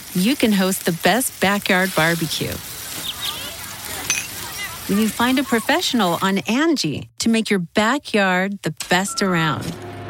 you can host the best backyard barbecue. When you find a professional on Angie to make your backyard the best around.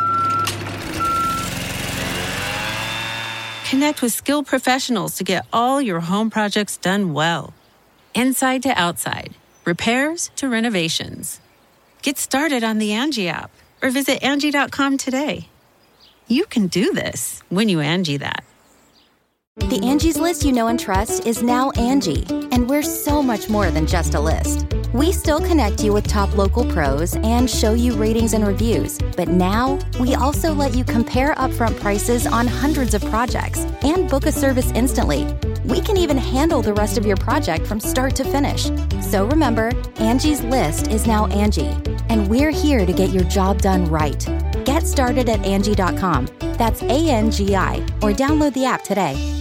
Connect with skilled professionals to get all your home projects done well. Inside to outside, repairs to renovations. Get started on the Angie app or visit Angie.com today. You can do this when you Angie that. The Angie's List you know and trust is now Angie, and we're so much more than just a list. We still connect you with top local pros and show you ratings and reviews, but now we also let you compare upfront prices on hundreds of projects and book a service instantly. We can even handle the rest of your project from start to finish. So remember, Angie's List is now Angie, and we're here to get your job done right. Get started at Angie.com. That's ANGI, or download the app today.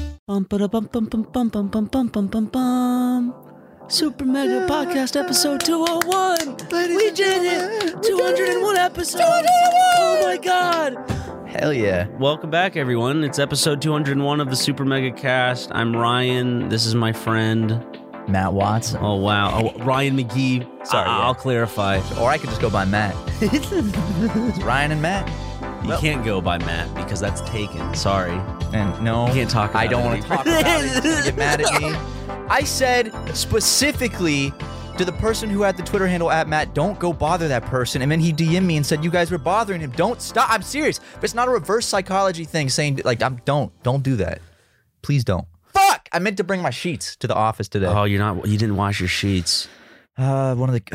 Super Mega Podcast episode 201. We did it. 201 episodes. Oh my God. Hell yeah. Welcome back, everyone. It's episode 201 of the Super Mega Cast. I'm Ryan. This is my friend Matt Watts. Oh, wow. Oh, Ryan McGee. Sorry, I'll clarify. Or I could just go by Matt. It's Ryan and Matt. You can't go by Matt because that's taken. Sorry. And no, you can't talk about I don't want to talk about it. You're gonna get mad at me. I said specifically to the person who had the Twitter handle at Matt, don't go bother that person. And then he DM'd me and said, you guys were bothering him. Don't stop. I'm serious. But it's not a reverse psychology thing saying, like, don't do that. Please don't. Fuck! I meant to bring my sheets to the office today. Oh, you didn't wash your sheets. One of the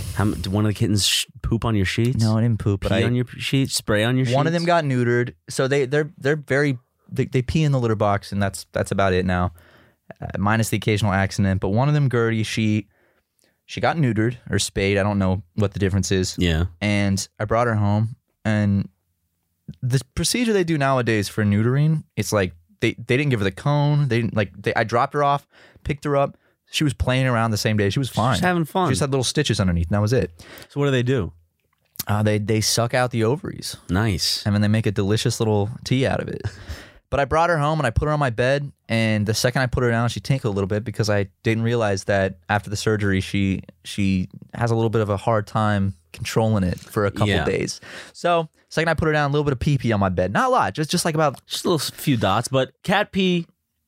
kittens poop on your sheets? No, I didn't poop. Pee on your sheets? Spray on your sheets? One of them got neutered. So they're very, they pee in the litter box, and that's about it now. Minus the occasional accident. But one of them, Gertie, she got neutered or spayed. I don't know what the difference is. Yeah. And I brought her home, and the procedure they do nowadays for neutering, it's like they didn't give her the cone. I dropped her off, picked her up. She was playing around the same day. She was fine. She's having fun. She just had little stitches underneath, and that was it. So what do? They suck out the ovaries. Nice. And then they make a delicious little tea out of it. But I brought her home and I put her on my bed, and the second I put her down, she tinkled a little bit because I didn't realize that after the surgery, she has a little bit of a hard time controlling it for a couple days. So second I put her down, a little bit of pee-pee on my bed. Not a lot, just like about... Just a little few dots, but cat pee...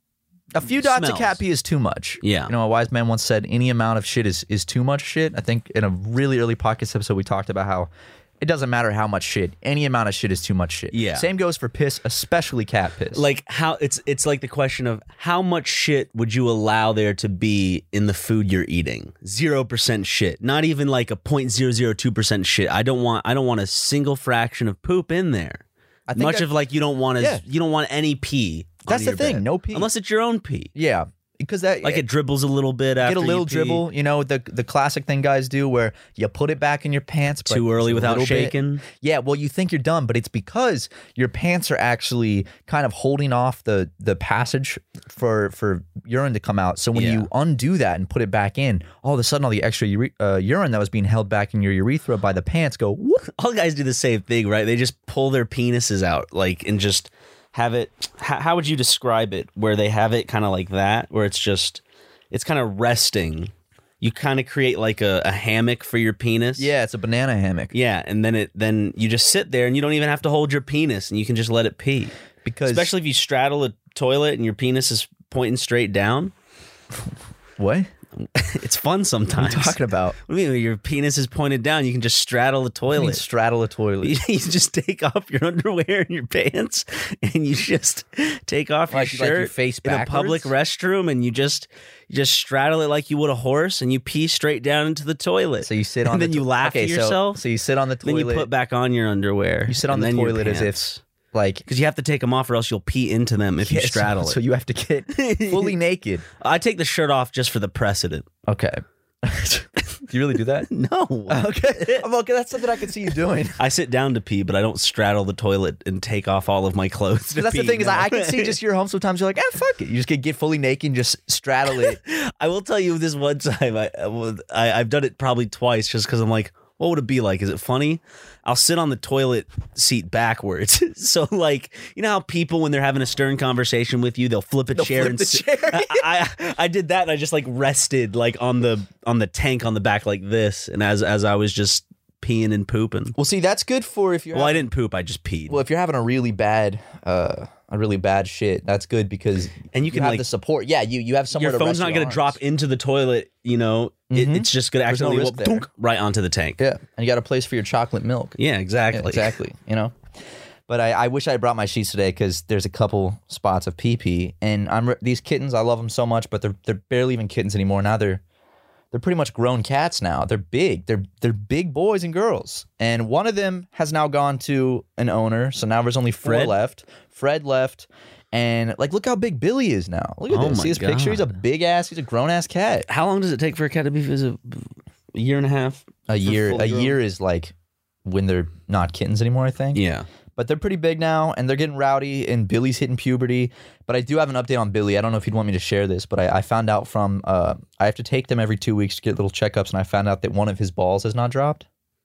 A few dots of cat pee is too much. Yeah. You know, a wise man once said, any amount of shit is too much shit. I think in a really early podcast episode, we talked about how it doesn't matter how much shit. Any amount of shit is too much shit. Yeah. Same goes for piss, especially cat piss. Like how it's like the question of how much shit would you allow there to be in the food you're eating? 0% shit. Not even like a 0.002% shit. I don't want a single fraction of poop in there. I think much of like you don't want any pee. That's the thing, no pee. Unless it's your own pee. Yeah. Because that it dribbles a little bit after get a little you pee. dribble, you know, the classic thing guys do where you put it back in your pants but too early without shaking. Bit. Yeah, well, you think you're done, but it's because your pants are actually kind of holding off the passage for urine to come out. So when you undo that and put it back in, all of a sudden all the extra urine that was being held back in your urethra by the pants go whoop. All guys do the same thing, right? They just pull their penises out and just have it. How would you describe it? Where they have it kind of like that, where it's kind of resting. You kind of create like a hammock for your penis. Yeah, it's a banana hammock. Yeah, and then you just sit there and you don't even have to hold your penis and you can just let it pee. Because especially if you straddle a toilet and your penis is pointing straight down. What? It's fun sometimes. What are you talking about? I mean, your penis is pointed down. You can just straddle the toilet. You mean straddle a toilet. You just take off your underwear and your pants, and you just take off your shirt your face in a public restroom, and you just straddle it like you would a horse, and you pee straight down into the toilet. So you sit on, and then you laugh at yourself. So you sit on the toilet. Then you put back on your underwear. You sit on the toilet as if. Because you have to take them off or else you'll pee into them if you straddle it. So you have to get fully naked. I take the shirt off just for the precedent. Okay. Do you really do that? No. Okay. That's something I can see you doing. I sit down to pee, but I don't straddle the toilet and take off all of my clothes to that's pee. The thing is I can see just your home sometimes. You're like, fuck it. You just get fully naked and just straddle it. I will tell you this one time. I've done it probably twice just because I'm like, What would it be like? Is it funny? I'll sit on the toilet seat backwards. So like, you know how people, when they're having a stern conversation with you, they'll flip a chair flip and the chair. I did that, and I just like rested like on the tank on the back like this, and as I was just peeing and pooping. Well, see, that's good for if you're. Well, I didn't poop. I just peed. Well, if you're having a really bad shit, that's good because and you can have like the support. Yeah, you have somewhere. Your to phone's rest not your going to arms. drop into the toilet. You know, it's just going to There's no accidentally risk there. dunk right onto the tank. Yeah, and you got a place for your chocolate milk. Yeah, exactly. Yeah, exactly. You know, but I wish I brought my sheets today because there's a couple spots of pee, and these kittens. I love them so much, but they're barely even kittens anymore. Now they're pretty much grown cats now. They're big. They're big boys and girls. And one of them has now gone to an owner. So now there's only four Fred? left. Fred left. And like, look how big Billy is now. Look at Oh this. my See his picture? He's a God. big ass. He's a grown ass cat. How long does it take for a cat to be? Is it a year and a half? A year. fully A grown? year is like when they're not kittens anymore, I think. Yeah. But they're pretty big now, and they're getting rowdy, and Billy's hitting puberty. But I do have an update on Billy. I don't know if you'd want me to share this, but I found out from I have to take them every 2 weeks to get little checkups, and I found out that one of his balls has not dropped.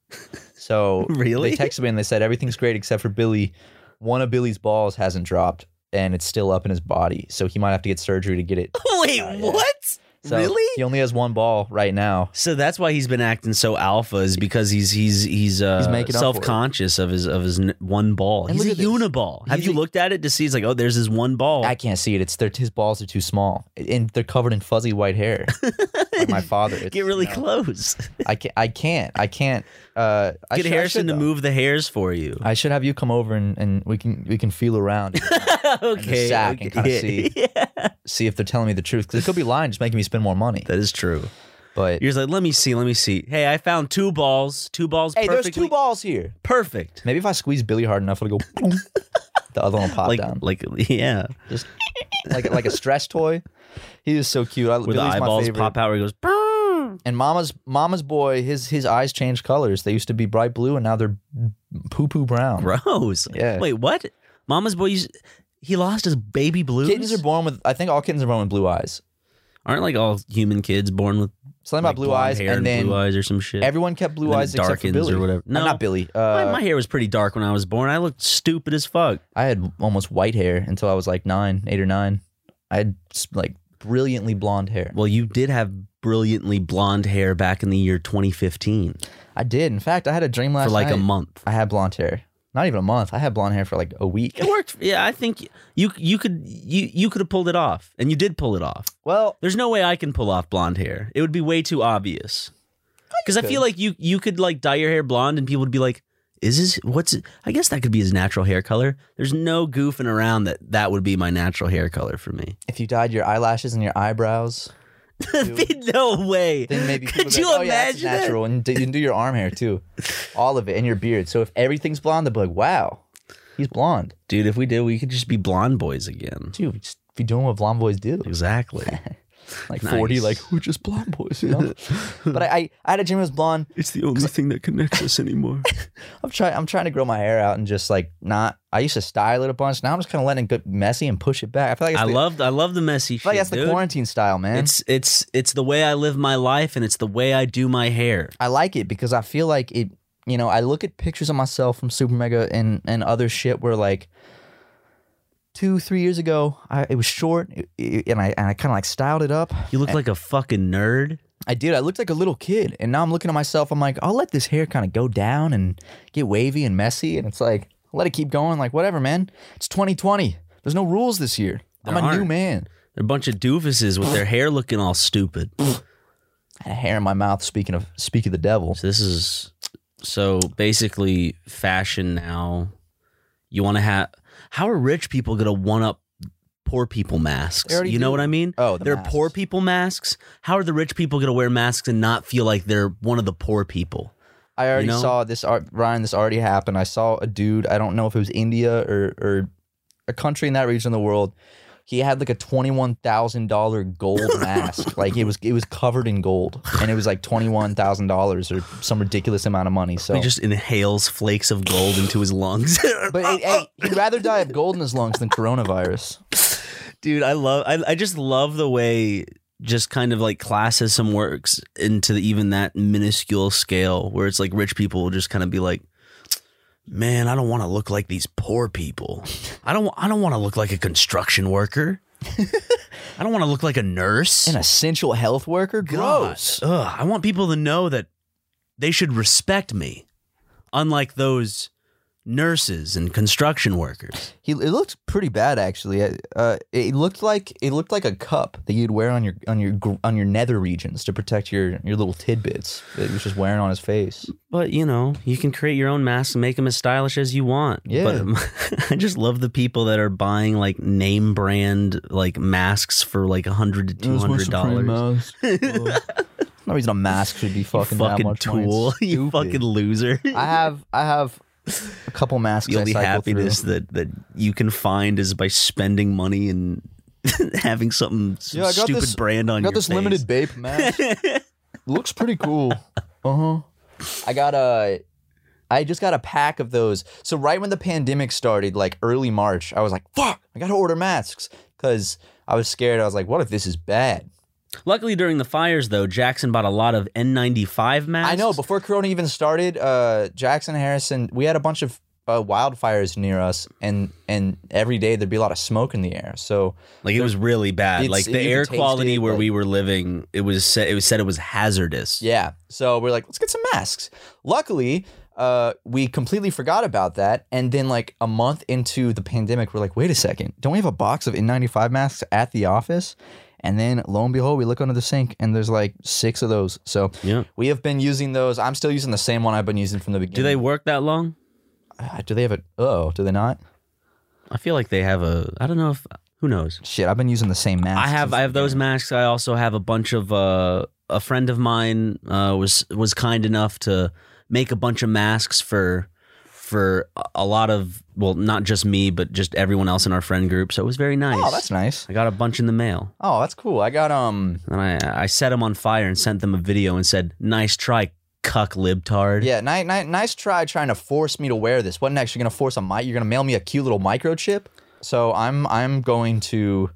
So Really? they texted me and they said everything's great except for Billy. One of Billy's balls hasn't dropped, and it's still up in his body. So he might have to get surgery to get it. Wait, Yeah. what? So Really? He only has one ball right now. So that's why he's been acting so alpha, is because he's making up for it. self-conscious of his one ball. And He's a look at this. uniball. Have He's you a- looked at it to see? It's like, oh, there's his one ball. I can't see it. His balls are too small, and they're covered in fuzzy white hair. Like my father. It's, Get really you know, close. I can't. Get Harrison to move the hairs for you. I should have you come over and we can feel around Okay. sack and kinda see. Yeah. see if they're telling me the truth because it could be lying, just making me spend more money. That is true. But You're just like, let me see. Hey, I found two balls. Two balls. hey, there's perfectly- two balls here. Perfect. Maybe if I squeeze Billy hard enough, it'll go. The other one will pop down. Yeah. Just like a stress toy. He is so cute. Where the Billy's my eyeballs favorite. pop out where he goes, "Brrr." And Mama's boy, his eyes changed colors. They used to be bright blue, and now they're poo brown. Gross. Yeah. Wait, what? Mama's boy, he lost his baby blues? Kittens are born with. I think all kittens are born with blue eyes. Aren't like all human kids born with Something like about blue blonde eyes, hair and then blue eyes or some shit? everyone kept blue And then eyes it except for darkens Billy or whatever. No. not Billy. my hair was pretty dark when I was born. I looked stupid as fuck. I had almost white hair until I was like 8 or 9. I had like brilliantly blonde hair. Well, you did have brilliantly blonde hair back in the year 2015 I did. In fact, I had a dream last for like night. a month. I had blonde hair. Not even a month. I had blonde hair for like a week. It worked. Yeah, I think you could have pulled it off, and you did pull it off. Well, There's no way I can pull off blonde hair. It would be way too obvious. Because I could. feel like you could like dye your hair blonde, and people would be like, "Is this what's?" I guess that could be his natural hair color. There's no goofing around that would be my natural hair color for me. if you dyed your eyelashes and your eyebrows, No way. then maybe people Could would be you like, oh, yeah, that's imagine that? natural. And you can do your arm hair too, all of it, and your beard. So if everything's blonde, they'll be like, wow, he's blonde. Dude, if we did, we could just be blonde boys again. Dude, just be doing what blonde boys do. Exactly. Like Nice. 40, like we're just blonde boys, you know. But I had a dream I was blonde. It's the only thing that connects us anymore. I'm trying to grow my hair out and just like not. I used to style it a bunch. Now I'm just kind of letting it get messy and push it back. I feel like it's I love the messy I feel like shit. that's the dude. quarantine style, man. It's the way I live my life, and it's the way I do my hair. I like it because I feel like it. You know, I look at pictures of myself from Super Mega and other shit where like 2-3 years ago, it was short, and I kind of like styled it up. You look like a fucking nerd. I did. I looked like a little kid, and now I'm looking at myself. I'm like, I'll let this hair kind of go down and get wavy and messy, and it's like, I'll let it keep going. Like whatever, man. It's 2020. There's no rules this year. I'm There a new aren't. man. They're a bunch of doofuses with their hair looking all stupid. I had a hair in my mouth. Speak of the devil. So basically fashion now. You want to have. How are rich people gonna one up poor people masks? They already You know do. what I mean? Oh, the they're masks. poor people masks. How are the rich people gonna wear masks and not feel like they're one of the poor people? I already You know? saw this, Ryan. This already happened. I saw a dude. I don't know if it was India or a country in that region of the world. He had like a $21,000 gold mask. Like it was covered in gold, and it was like $21,000 or some ridiculous amount of money. So, He just inhales flakes of gold into his lungs. but hey, he'd rather die of gold in his lungs than coronavirus. Dude, I just love the way just kind of like classism works into even that minuscule scale where it's like rich people will just kind of be like, man, I don't want to look like these poor people. I don't want to look like a construction worker. I don't want to look like a nurse. An essential health worker? Gross. Ugh, I want people to know that they should respect me, unlike those nurses and construction workers. It looked pretty bad, actually. It looked like a cup that you'd wear on your nether regions to protect your little tidbits that he was just wearing on his face. But you can create your own masks and make them as stylish as you want. Yeah. But I just love the people that are buying like name brand like masks for like $100 to $200. No reason a mask should be fucking that much tool. Money. You fucking loser. I have a couple masks. The only happiness that you can find is by spending money and having some stupid brand on your face. I got this limited Bape mask. Looks pretty cool. I just got a pack of those. So right when the pandemic started, like early March, I was like, fuck, I gotta order masks because I was scared. I was like, what if this is bad? Luckily, during the fires, though, Jackson bought a lot of N95 masks. I know. Before Corona even started, Jackson, Harrison, we had a bunch of wildfires near us, and every day there'd be a lot of smoke in the air. So, like, it was really bad. Like the air quality where like, we were living, it was said it was hazardous. Yeah. So we're like, let's get some masks. Luckily, we completely forgot about that, and then like a month into the pandemic, we're like, wait a second, don't we have a box of N95 masks at the office? And then, lo and behold, we look under the sink, and there's like 6 of those. So we have been using those. I'm still using the same one I've been using from the beginning. Do they work that long? Do they have do they not? I feel like they have I don't know if, who knows? Shit, I've been using the same mask. I have those masks. I also have a bunch of, a friend of mine was kind enough to make a bunch of masks for a lot of, well, not just me, but just everyone else in our friend group. So it was very nice. Oh, that's nice. I got a bunch in the mail. Oh, that's cool. I got and I set them on fire and sent them a video and said, "Nice try, cuck libtard." Yeah, nice try trying to force me to wear this. What next? You're gonna force you're gonna mail me a cute little microchip. So I'm going to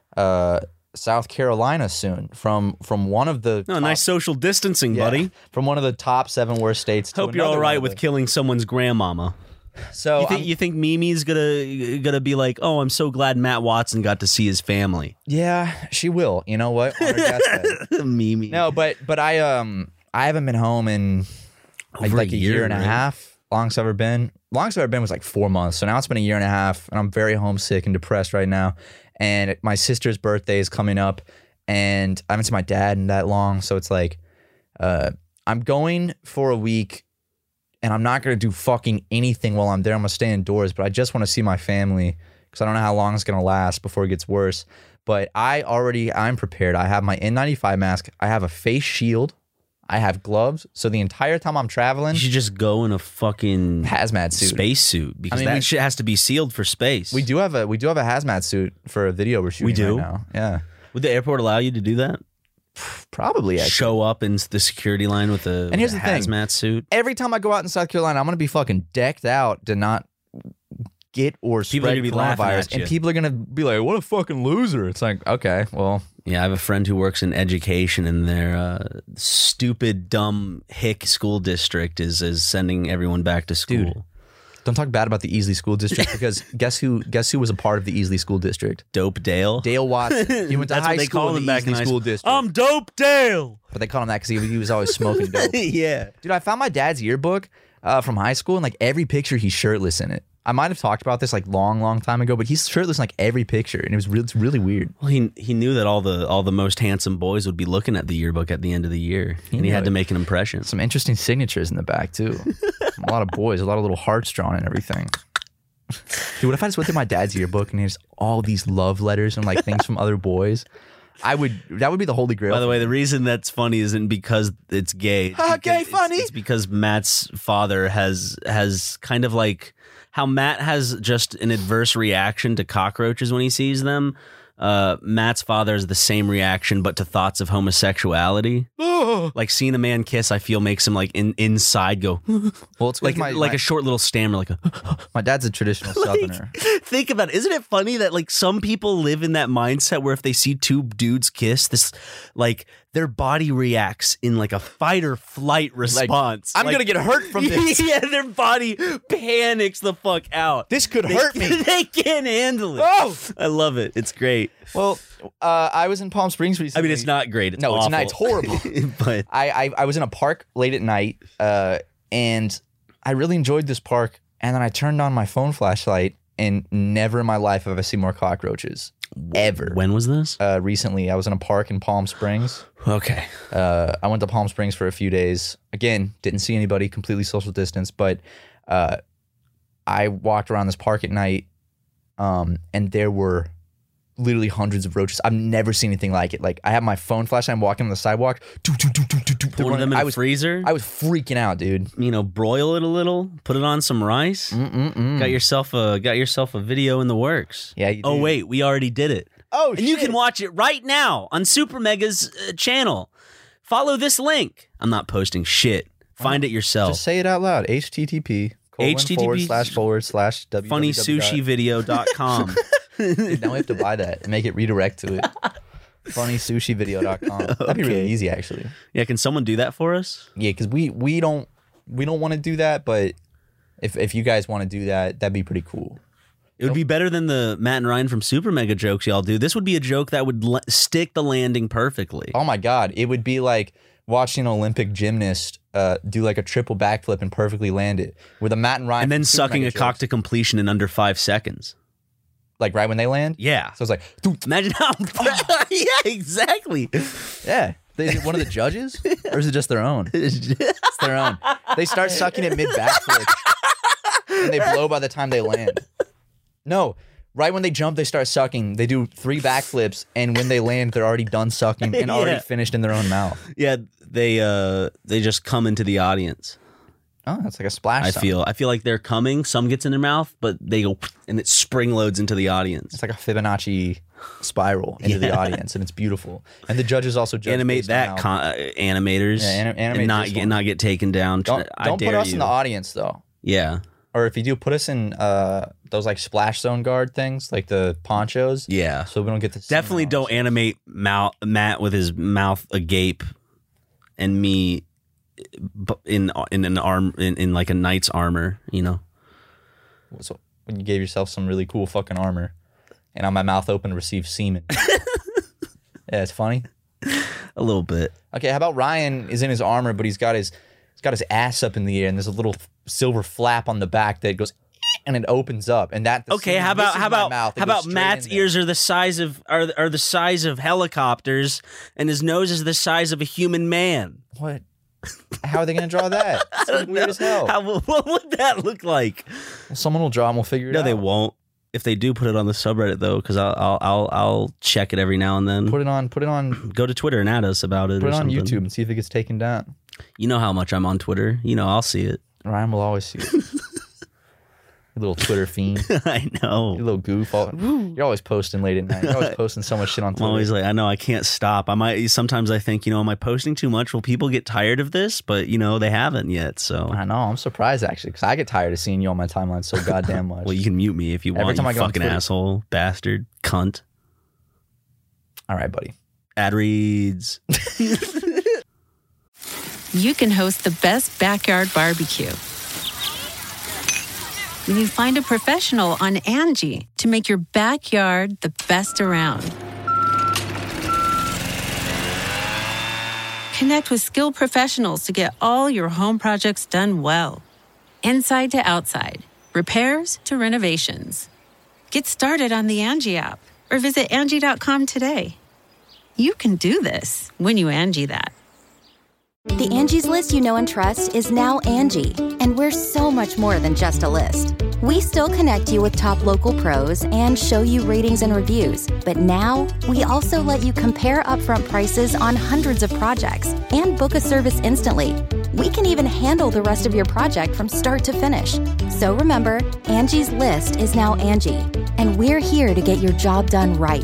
South Carolina soon from one of the nice social distancing, buddy. From one of the top 7 worst states. Hope you're all right with killing someone's grandmama. So you think Mimi's gonna be like, oh, I'm so glad Matt Watson got to see his family. Yeah, she will. You know what? On her deathbed. Mimi. No, but I haven't been home in like a year and a half. Longest I've ever been was like 4 months. So now it's been a year and a half, and I'm very homesick and depressed right now. And my sister's birthday is coming up, and I haven't seen my dad in that long. So it's like, I'm going for a week, and I'm not going to do fucking anything while I'm there. I'm going to stay indoors, but I just want to see my family because I don't know how long it's going to last before it gets worse. But I'm prepared. I have my N95 mask. I have a face shield. I have gloves. So the entire time I'm traveling, you should just go in a fucking hazmat suit, space suit, because that shit has to be sealed for space. We do have a hazmat suit for a video we're shooting right now. Yeah. Would the airport allow you to do that? Probably. Actually. Show up in the security line with a hazmat suit. Every time I go out in South Carolina, I'm going to be fucking decked out to not get or spread coronavirus, and people are going to be like, "What a fucking loser!" It's like, okay, well. Yeah, I have a friend who works in education, and their stupid, dumb hick school district is sending everyone back to school. Dude, don't talk bad about the Easley School District, because guess who was a part of the Easley School District? Dope Dale. Dale Watson. He went to high school in the Easley School District. I'm Dope Dale. But they called him that because he was always smoking dope. Yeah. Dude, I found my dad's yearbook from high school, and like every picture he's shirtless in it. I might have talked about this like long time ago, but he's shirtless in like every picture, and it's really weird. Well, he knew that all the most handsome boys would be looking at the yearbook at the end of the year, and he had to make an impression. Some interesting signatures in the back too. A lot of boys, a lot of little hearts drawn and everything. Dude, what if I just went through my dad's yearbook and there's all these love letters and like things from other boys? That would be the holy grail. By the way, the reason that's funny isn't because it's gay. Gay funny. It's because Matt's father has kind of like how Matt has just an adverse reaction to cockroaches when he sees them. Matt's father has the same reaction, but to thoughts of homosexuality. Like seeing a man kiss, I feel makes him like inside go. Well, it's like a short little stammer, like my dad's a traditional Southerner. Think about it. Isn't it funny that like some people live in that mindset where if they see two dudes kiss, this like their body reacts in like a fight or flight response. I'm gonna get hurt from this. Yeah, their body panics the fuck out. This could hurt me. They can't handle it. Oh, I love it. It's great. Well, I was in Palm Springs recently. I mean, it's not great. It's no, awful. it's not. It's horrible. But I was in a park late at night, and I really enjoyed this park. And then I turned on my phone flashlight, and never in my life have I seen more cockroaches. Ever. When was this? Recently, I was in a park in Palm Springs. Okay. I went to Palm Springs for a few days. Again, didn't see anybody, completely social distance. But I walked around this park at night, and there were literally hundreds of roaches. I've never seen anything like it. Like I have my phone flashlight, I'm walking on the sidewalk. One of them in a freezer. I was freaking out, dude. You know, broil it a little, put it on some rice. Got yourself a video in the works. Yeah. You do. Oh wait, we already did it. Oh, and shit. you can watch it right now on Super Mega's channel. Follow this link. I'm not posting shit. Find it yourself. Just say it out loud. HTTP // funnysushivideo.com. Dude, now we have to buy that and make it redirect to it. funnysushivideo.com. That'd be really easy, actually. Yeah, can someone do that for us? Yeah, because we don't want to do that, but if you guys want to do that, that'd be pretty cool. It would be better than the Matt and Ryan from Super Mega jokes y'all do. This would be a joke that would stick the landing perfectly. Oh my God. It would be like watching an Olympic gymnast do like a triple backflip and perfectly land it. With a Matt and Ryan. And then sucking a cock to completion in under 5 seconds. Like right when they land? Yeah. So it's like, dude. Imagine how. Yeah, exactly. Yeah. Is it one of the judges? Or is it just their own? It's their own. They start sucking it mid backflip. And they blow by the time they land. No. Right when they jump, they start sucking. They do 3 backflips, and when they land, they're already done sucking and already finished in their own mouth. Yeah, they just come into the audience. Oh, that's like a splash. I feel like they're coming. Some gets in their mouth, but they go and it spring loads into the audience. It's like a Fibonacci spiral into the audience, and it's beautiful. And the judges also judge animate that animators, animate and not get taken down. Don't put us in the audience though. Yeah. Or if you do, put us in those like splash zone guard things, like the ponchos. Yeah. So we don't get to see definitely don't animate Matt with his mouth agape, and me in an arm in like a knight's armor. You know. So when you gave yourself some really cool fucking armor, and on my mouth open to receive semen. Yeah, it's funny. A little bit. Okay, how about Ryan is in his armor, but he's got his ass up in the air, and there's a little silver flap on the back that goes, and it opens up, and that. Okay, how about Matt's ears are the size of the size of helicopters, and his nose is the size of a human man? What? How are they going to draw that? It's weird as hell. What would that look like? Well, someone will draw, and we'll figure it out. No, they won't. If they do, put it on the subreddit though, because I'll check it every now and then. Put it on. Go to Twitter and add us about it. Put it on YouTube and see if it gets taken down. You know how much I'm on Twitter. You know I'll see it. Ryan will always see it. You little Twitter fiend. I know. You little goof. You're always posting late at night. You're always posting so much shit on Twitter. I'm always like, I know, I can't stop. Sometimes I think, am I posting too much? Will people get tired of this? But, they haven't yet, so. I know. I'm surprised, actually, because I get tired of seeing you on my timeline so goddamn much. Well, you can mute me if you want, every time you fucking asshole, bastard, cunt. All right, buddy. Ad reads. You can host the best backyard barbecue when you find a professional on Angie to make your backyard the best around. Connect with skilled professionals to get all your home projects done well. Inside to outside, repairs to renovations. Get started on the Angie app or visit Angie.com today. You can do this when you Angie that. The Angie's List you know and trust is now Angie, and we're so much more than just a list. We still connect you with top local pros and show you ratings and reviews, but now we also let you compare upfront prices on hundreds of projects and book a service instantly. We can even handle the rest of your project from start to finish. So remember, Angie's List is now Angie, and we're here to get your job done right.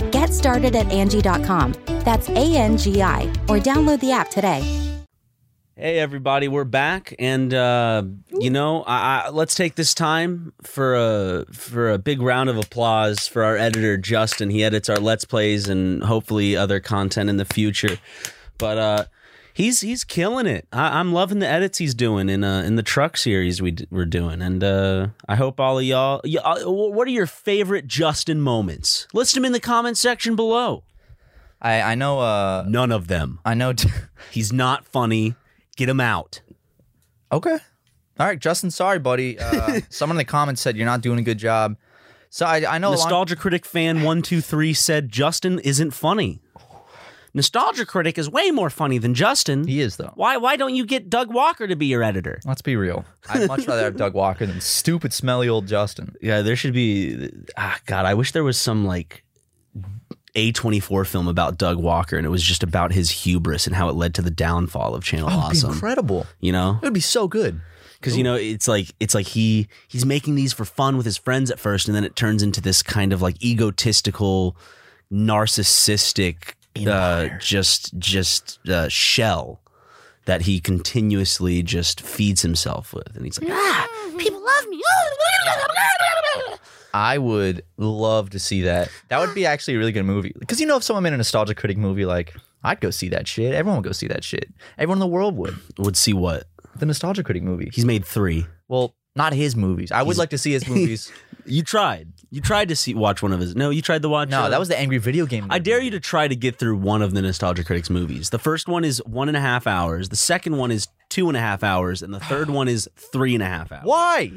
Get started at Angie.com. That's ANGI, or download the app today. Hey everybody, we're back, and let's take this time for a big round of applause for our editor Justin. He edits our Let's Plays and hopefully other content in the future. But he's killing it. I'm loving the edits he's doing in the truck series we're doing, and I hope all of y'all. What are your favorite Justin moments? List them in the comment section below. I know. None of them. I know. He's not funny. Get him out. Okay. All right, Justin. Sorry, buddy. Someone in the comments said you're not doing a good job. So I know. Nostalgia Critic fan 123 said Justin isn't funny. Nostalgia Critic is way more funny than Justin. He is, though. Why don't you get Doug Walker to be your editor? Let's be real. I'd much rather have Doug Walker than stupid, smelly old Justin. Yeah, there should be. God, I wish there was some like A24 film about Doug Walker, and it was just about his hubris and how it led to the downfall of Channel Awesome. It'd be incredible. You know, it would be so good. Because it's like he's making these for fun with his friends at first, and then it turns into this kind of like egotistical, narcissistic, shell that he continuously just feeds himself with, and he's like, people love me. I would love to see that. That would be actually a really good movie. Because if someone made a Nostalgia Critic movie, like, I'd go see that shit. Everyone would go see that shit. Everyone in the world would. Would see what? The Nostalgia Critic movie. He's made 3. Well, not his movies. I would like to see his movies. You tried. You tried to watch one of his. No, you tried to watch. No, that was the Angry Video Game movie. I dare you to try to get through one of the Nostalgia Critics movies. The first one is 1.5 hours. The second one is 2.5 hours, and the third one is 3.5 hours. Why?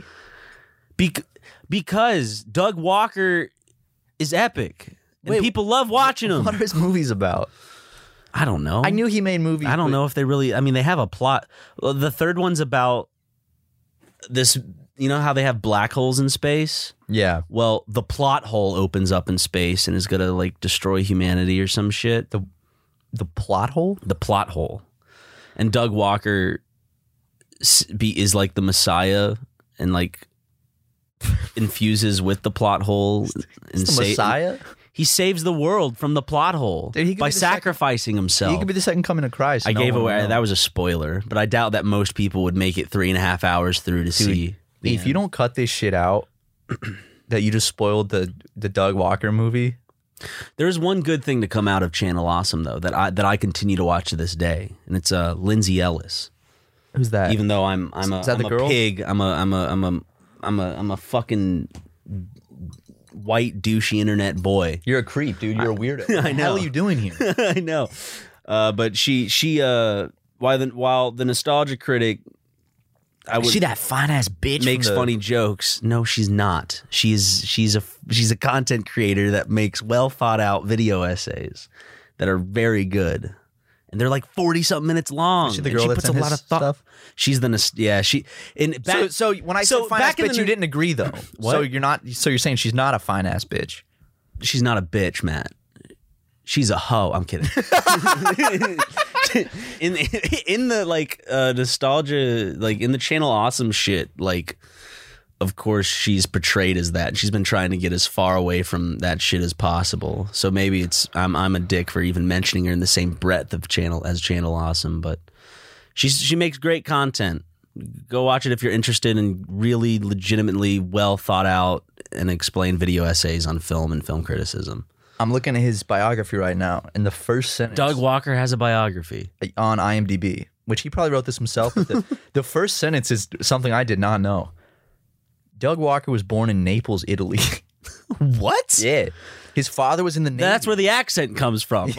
Because Doug Walker is epic. And people love watching him. What are his movies about? I don't know. I knew he made movies. I don't know if they really. I mean, they have a plot. Well, the third one's about this. You know how they have black holes in space? Yeah. Well, the plot hole opens up in space and is gonna like destroy humanity or some shit. The plot hole? The plot hole. And Doug Walker is like the Messiah and like infuses with the plot hole. And the Messiah? He saves the world from the plot hole by sacrificing himself. He could be the second coming of Christ. I gave away. That was a spoiler, but I doubt that most people would make it 3.5 hours through to see. If you don't cut this shit out, that you just spoiled the Doug Walker movie. There's one good thing to come out of Channel Awesome though that I continue to watch to this day, and it's Lindsay Ellis. Who's that? Even though I'm a girl? pig, I'm a fucking white douchey internet boy. You're a creep, dude. You're a weirdo. What the hell are you doing here? I know. But she while the Nostalgia Critic, Is she that fine ass bitch makes funny jokes. No, she's not. She's a content creator that makes well thought out video essays that are very good. And they're like 40-something minutes long. Is she the girl that's in his stuff? She's So when I said fine ass bitch, you didn't agree though. What? So you're saying she's not a fine ass bitch. She's not a bitch, Matt. She's a hoe. I'm kidding. in the like nostalgia, like in the Channel Awesome shit, like of course she's portrayed as that. She's been trying to get as far away from that shit as possible. So maybe I'm a dick for even mentioning her in the same breadth of Channel Awesome, but she makes great content. Go watch it if you're interested in really legitimately well thought out and explained video essays on film and film criticism. I'm looking at his biography right now, and the first sentence... Doug Walker has a biography. On IMDb, which he probably wrote this himself. But the first sentence is something I did not know. Doug Walker was born in Naples, Italy. What? Yeah. His father was in the Navy. That's where the accent comes from.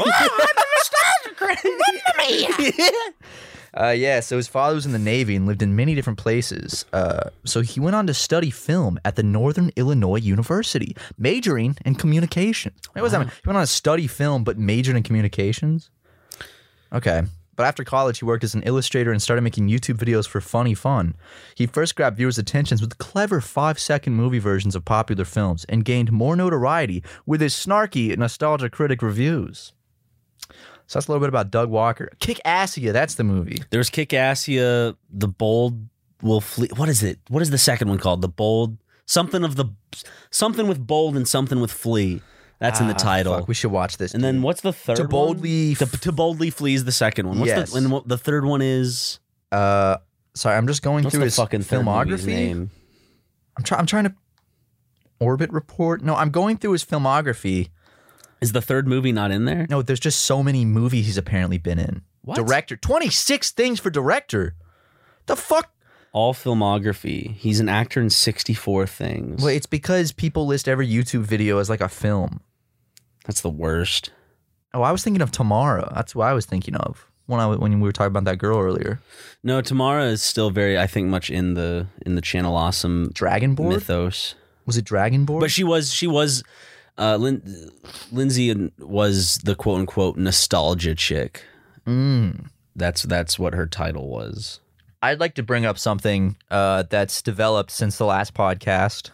So his father was in the Navy and lived in many different places. So he went on to study film at the Northern Illinois University, majoring in communications. What does that mean? He went on to study film, but majored in communications? Okay. But after college, he worked as an illustrator and started making YouTube videos for funny fun. He first grabbed viewers' attentions with clever 5-second movie versions of popular films and gained more notoriety with his snarky Nostalgia Critic reviews. So that's a little bit about Doug Walker. Kick-Assia, that's the movie. There's Kick-Assia, The Bold Will Flee. What is it? What is the second one called? The Bold... Something with Bold and something with Flee. That's in the title. Fuck, we should watch this. And then what's the third To Boldly one? To Boldly Flee is the second one. What's Yes. the third one is? Sorry, I'm just going What's through the his fucking third movie's filmography. name? I'm trying to Orbit Report. No, I'm going through his filmography. Is the third movie not in there? No, there's just so many movies he's apparently been in. What? Director. 26 things for director. The fuck? All filmography. He's an actor in 64 things. Well, it's because people list every YouTube video as like a film. That's the worst. Oh, I was thinking of Tamara. That's what I was thinking of when we were talking about that girl earlier. No, Tamara is still very, I think, much in the Channel Awesome Dragonboard? mythos. Was it Dragonboard? But she was Lindsay was the quote unquote nostalgia chick. That's what her title was. I'd like to bring up something that's developed since the last podcast.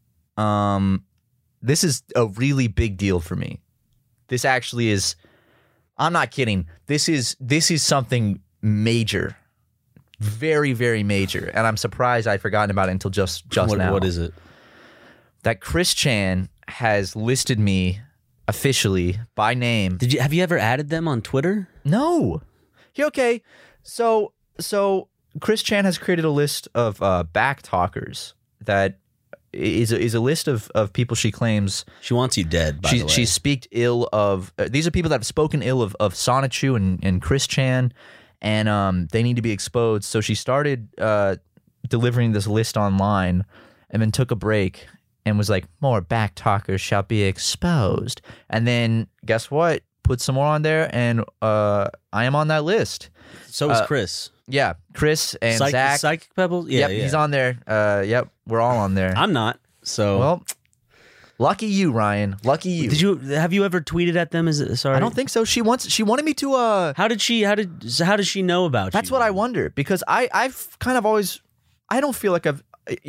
This is a really big deal for me. This actually is. I'm not kidding. This is something major, very, very major, and I'm surprised I'd forgotten about it until just now. What is it? That Chris Chan has listed me officially by name. Have you ever added them on Twitter? No. Okay. So Chris Chan has created a list of back talkers that is a list of people she claims She wants you dead, by the way. she speak ill of. These are people that have spoken ill of Sonichu and Chris Chan, and they need to be exposed. So she started delivering this list online, and then took a break and was like, more back talkers shall be exposed. And then guess what? Put some more on there, and I am on that list. So is Chris. Yeah, Chris and Zach. Psychic Pebbles? Yeah, Yep, he's on there. Yep, we're all on there. I'm not. So Well, lucky you, Ryan. Lucky you. have you ever tweeted at them? Sorry. I don't think so. She wanted me to. How did she know about you? That's what I wonder, because I've kind of always. I don't feel like I've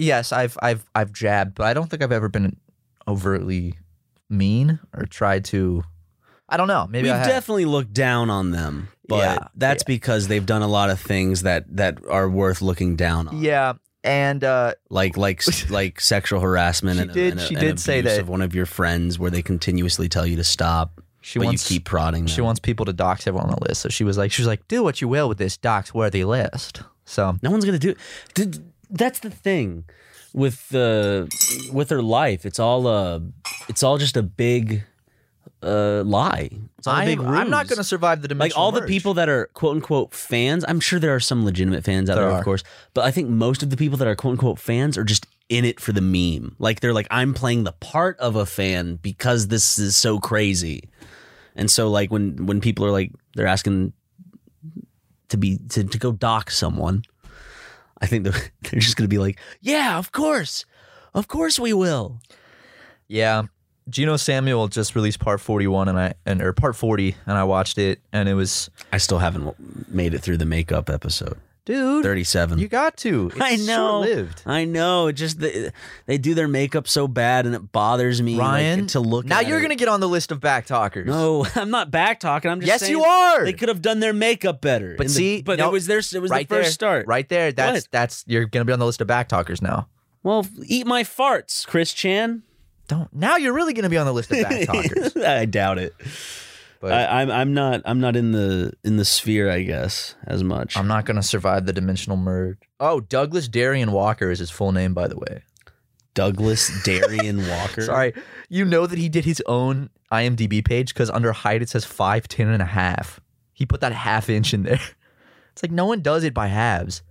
jabbed, but I don't think I've ever been overtly mean or tried to. I don't know. Maybe We've I have. definitely looked down on them, but that's because they've done a lot of things that are worth looking down on. Yeah, and like sexual harassment She did say abuse that of one of your friends where they continuously tell you to stop, but you keep prodding them. She wants people to dox everyone on the list. So she was like, do what you will with this dox-worthy list. So No one's gonna do it. That's the thing with her life. It's all just a big lie. It's all a big ruse. I'm not going to survive the dimensional Like all the merge. people that are quote unquote fans. I'm sure there are some legitimate fans out there, of course, but I think most of the people that are quote unquote fans are just in it for the meme. Like they're like, I'm playing the part of a fan because this is so crazy. And so like when people are like, they're asking to go dock someone, I think they're just going to be like, yeah, of course we will. Yeah. Geno Samuel just released part 41 or part 40, and I watched it, and it was. I still haven't made it through the makeup episode. Dude, 37. You got to. It's I know. short-lived. I know. It just they do their makeup so bad, and it bothers me. Ryan, like, to look. now at you're it. going to get on the list of back talkers. No, I'm not back talking. I'm just Yes, saying you are. They could have done their makeup better. But see, but no, it was right the there, first start. Right there. What? That's you're going to be on the list of back talkers now. Well, eat my farts, Chris Chan. Don't. Now you're really going to be on the list of back talkers. I doubt it. But I'm not in the sphere, I guess, as much. I'm not going to survive the dimensional merge. Oh, Douglas Darian Walker is his full name, by the way. Douglas Darian Walker. Sorry. You know that he did his own IMDb page because under height it says 5'10" and a half. He put that half inch in there. It's like no one does it by halves.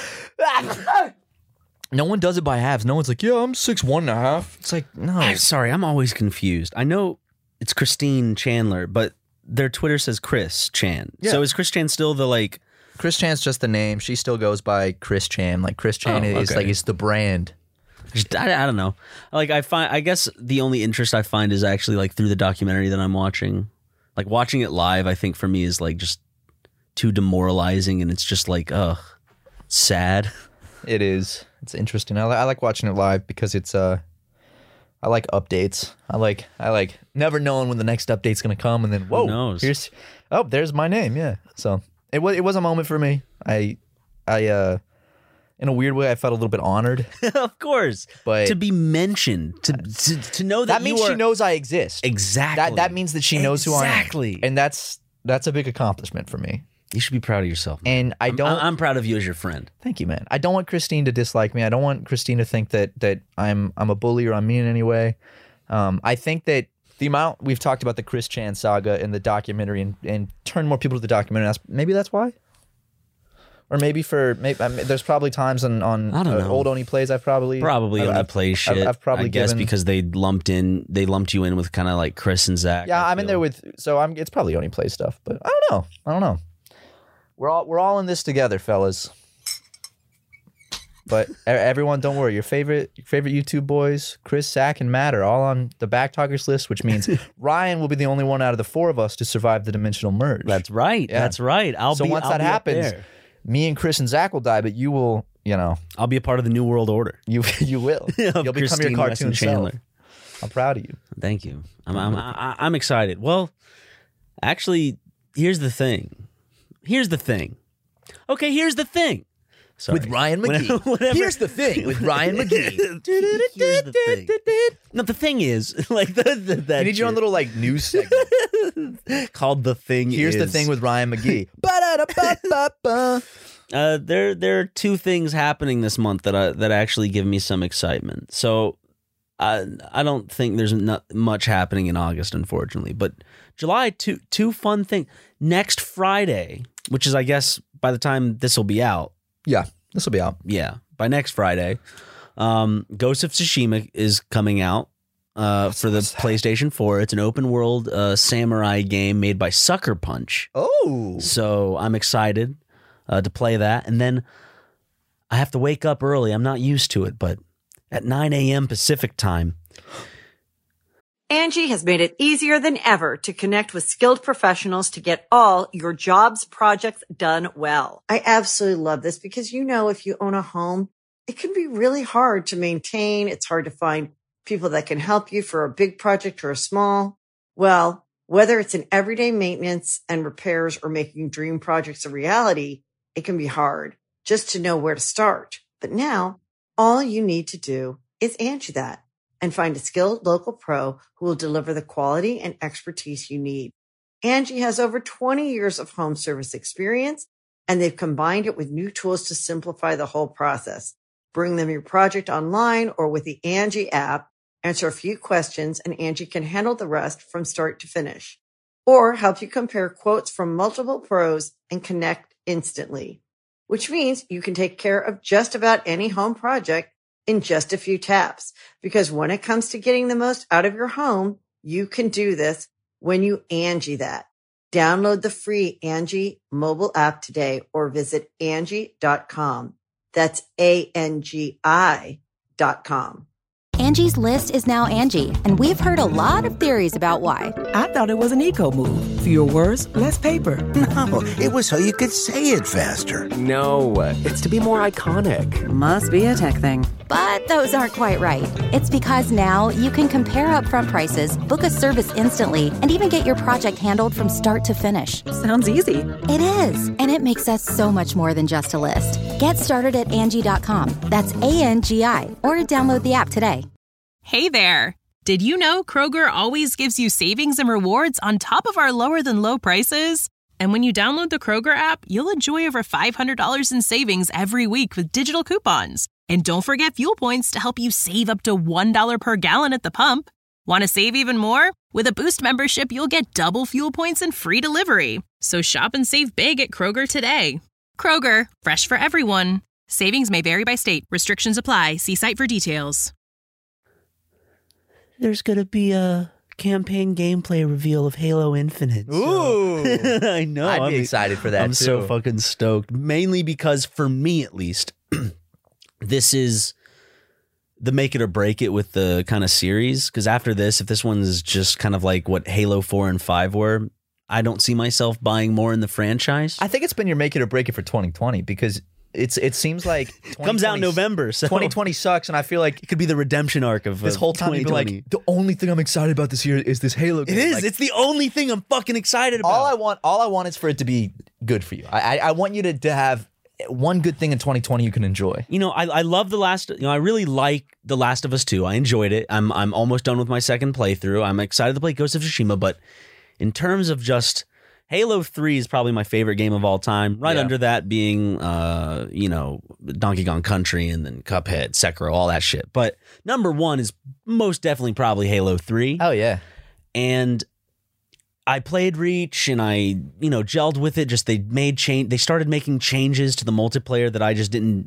No one does it by halves. No one's like, yeah, I'm 6'1" and a half. It's like, no. I'm sorry, I'm always confused. I know it's Christine Chandler, but their Twitter says Chris Chan. Yeah. So is Chris Chan still the like? Chris Chan's just the name. She still goes by Chris Chan. Like Chris Chan is okay. like it's the brand. I don't know. Like I guess the only interest I find is actually like through the documentary that I'm watching. Like watching it live, I think for me is like just too demoralizing, and it's just like sad. It is. It's interesting. I like watching it live because it's I like updates. I like never knowing when the next update's gonna come, and then whoa, knows? there's my name. Yeah. So it was a moment for me. It in a weird way, I felt a little bit honored. Of course. But to be mentioned, to know that means she knows I exist. Exactly. That means that she knows who I am. Exactly. And that's a big accomplishment for me. You should be proud of yourself, man. And I'm proud of you as your friend. Thank you, man. I don't want Christine to dislike me. I don't want Christine to think that I'm a bully or I'm mean in any way. I think that the amount we've talked about the Chris Chan saga in the documentary and turn more people to the documentary, maybe that's why. Or maybe there's probably times on I don't know. Old Oni Plays I've probably only play shit. I've probably guess because they lumped you in with kind of like Chris and Zach. Yeah, I'm in there with it's probably Oni Play stuff, but I don't know. We're all in this together, fellas. But everyone, don't worry. Your favorite YouTube boys, Chris, Zach, and Matt are all on the Backtalkers list, which means Ryan will be the only one out of the four of us to survive the dimensional merge. That's right. Yeah. That's right. Once that happens, me and Chris and Zach will die, but you will, I'll be a part of the New World Order. You will. You'll become your cartoon Chandler. I'm proud of you. Thank you. I'm excited. Well, actually, here's the thing. Okay, here's the thing. Sorry. With Ryan McGee. Here's the thing with Ryan McGee. Here's the thing. No, the thing is, like that. You need your own little like news segment called "The Thing." Here's the thing with Ryan McGee. There are two things happening this month that actually give me some excitement. So I don't think there's not much happening in August, unfortunately. But July, two fun things. Next Friday, which is I guess by the time this will be out. Yeah, this will be out. Yeah, by next Friday. Ghost of Tsushima is coming out for the PlayStation 4. It's an open world samurai game made by Sucker Punch. Oh. So I'm excited to play that. And then I have to wake up early. I'm not used to it, but at 9 a.m. Pacific time. Angie has made it easier than ever to connect with skilled professionals to get all your jobs projects done well. I absolutely love this because, if you own a home, it can be really hard to maintain. It's hard to find people that can help you for a big project or a small. Well, whether it's in everyday maintenance and repairs or making dream projects a reality, it can be hard just to know where to start. But now all you need to do is Angie that and find a skilled local pro who will deliver the quality and expertise you need. Angie has over 20 years of home service experience, and they've combined it with new tools to simplify the whole process. Bring them your project online or with the Angie app, answer a few questions, and Angie can handle the rest from start to finish. Or help you compare quotes from multiple pros and connect instantly, which means you can take care of just about any home project in just a few taps. Because when it comes to getting the most out of your home, you can do this when you Angie that. Download the free Angie mobile app today or visit Angie.com. That's ANGI.com. Angie's List is now Angie, and we've heard a lot of theories about why. I thought it was an eco move. Fewer words, less paper. No, it was so you could say it faster. No, it's to be more iconic. Must be a tech thing. But those aren't quite right. It's because now you can compare upfront prices, book a service instantly, and even get your project handled from start to finish. Sounds easy. It is, and it makes us so much more than just a list. Get started at Angie.com. That's ANGI, or download the app today. Hey there! Did you know Kroger always gives you savings and rewards on top of our lower-than-low prices? And when you download the Kroger app, you'll enjoy over $500 in savings every week with digital coupons. And don't forget fuel points to help you save up to $1 per gallon at the pump. Want to save even more? With a Boost membership, you'll get double fuel points and free delivery. So shop and save big at Kroger today. Kroger, fresh for everyone. Savings may vary by state. Restrictions apply. See site for details. There's going to be a campaign gameplay reveal of Halo Infinite. Ooh. I know. I'd be excited for that, I'm too. so fucking stoked. Mainly because, for me at least, this is the make it or break it with the kind of series. Because after this, if this one's just kind of like what Halo 4 and 5 were, I don't see myself buying more in the franchise. I think it's been your make it or break it for 2020 because it seems like comes out in November. So 2020 sucks, and I feel like it could be the redemption arc of this whole time. You'd be like, the only thing I'm excited about this year is this Halo game. It is. Like, it's the only thing I'm fucking excited about. All I want is for it to be good for you. I want you to have one good thing in 2020 you can enjoy. You know, I love I really like The Last of Us 2. I enjoyed it. I'm almost done with my second playthrough. I'm excited to play Ghost of Tsushima, but in terms of just Halo 3 is probably my favorite game of all time. Right under that being, Donkey Kong Country and then Cuphead, Sekiro, all that shit. But number one is most definitely probably Halo 3. Oh, yeah. And I played Reach and I, gelled with it. Just they started making changes to the multiplayer that I just didn't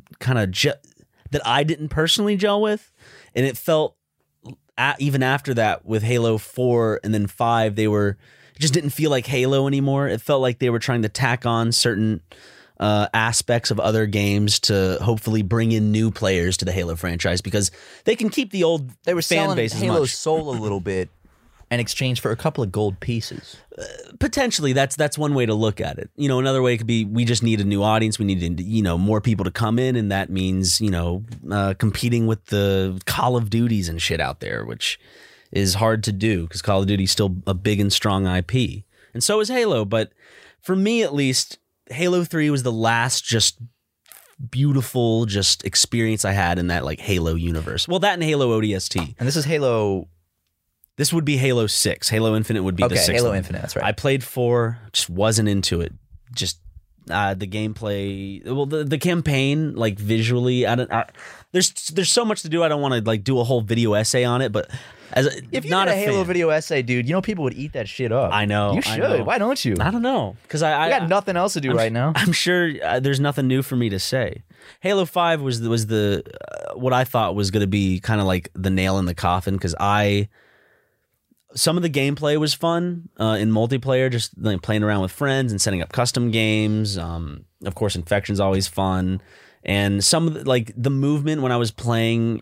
that I didn't personally gel with. And it felt, even after that with Halo 4 and then 5, it just didn't feel like Halo anymore. It felt like they were trying to tack on certain aspects of other games to hopefully bring in new players to the Halo franchise because they can keep the old They were fan selling base as Halo's much. soul a little bit in exchange for a couple of gold pieces. Potentially, that's one way to look at it. Another way could be we just need a new audience. We need more people to come in, and that means competing with the Call of Duties and shit out there, which is hard to do because Call of Duty is still a big and strong IP. And so is Halo. But for me, at least, Halo 3 was the last just beautiful just experience I had in that like Halo universe. Well, that and Halo ODST. And this is Halo... This would be Halo 6. Halo Infinite would be the 6th Halo one. Infinite, that's right. I played 4, just wasn't into it. Just the gameplay, well, the campaign, like visually, there's so much to do. I don't want to like do a whole video essay on it, but if you not did a Halo fan. video essay, dude, people would eat that shit up. I know. You should. I know. Why don't you? I don't know because I got nothing else to do right now. I'm sure there's nothing new for me to say. Halo 5 was the what I thought was going to be kind of like the nail in the coffin because some of the gameplay was fun in multiplayer, just like playing around with friends and setting up custom games. Of course, Infection's always fun. And some of the movement when I was playing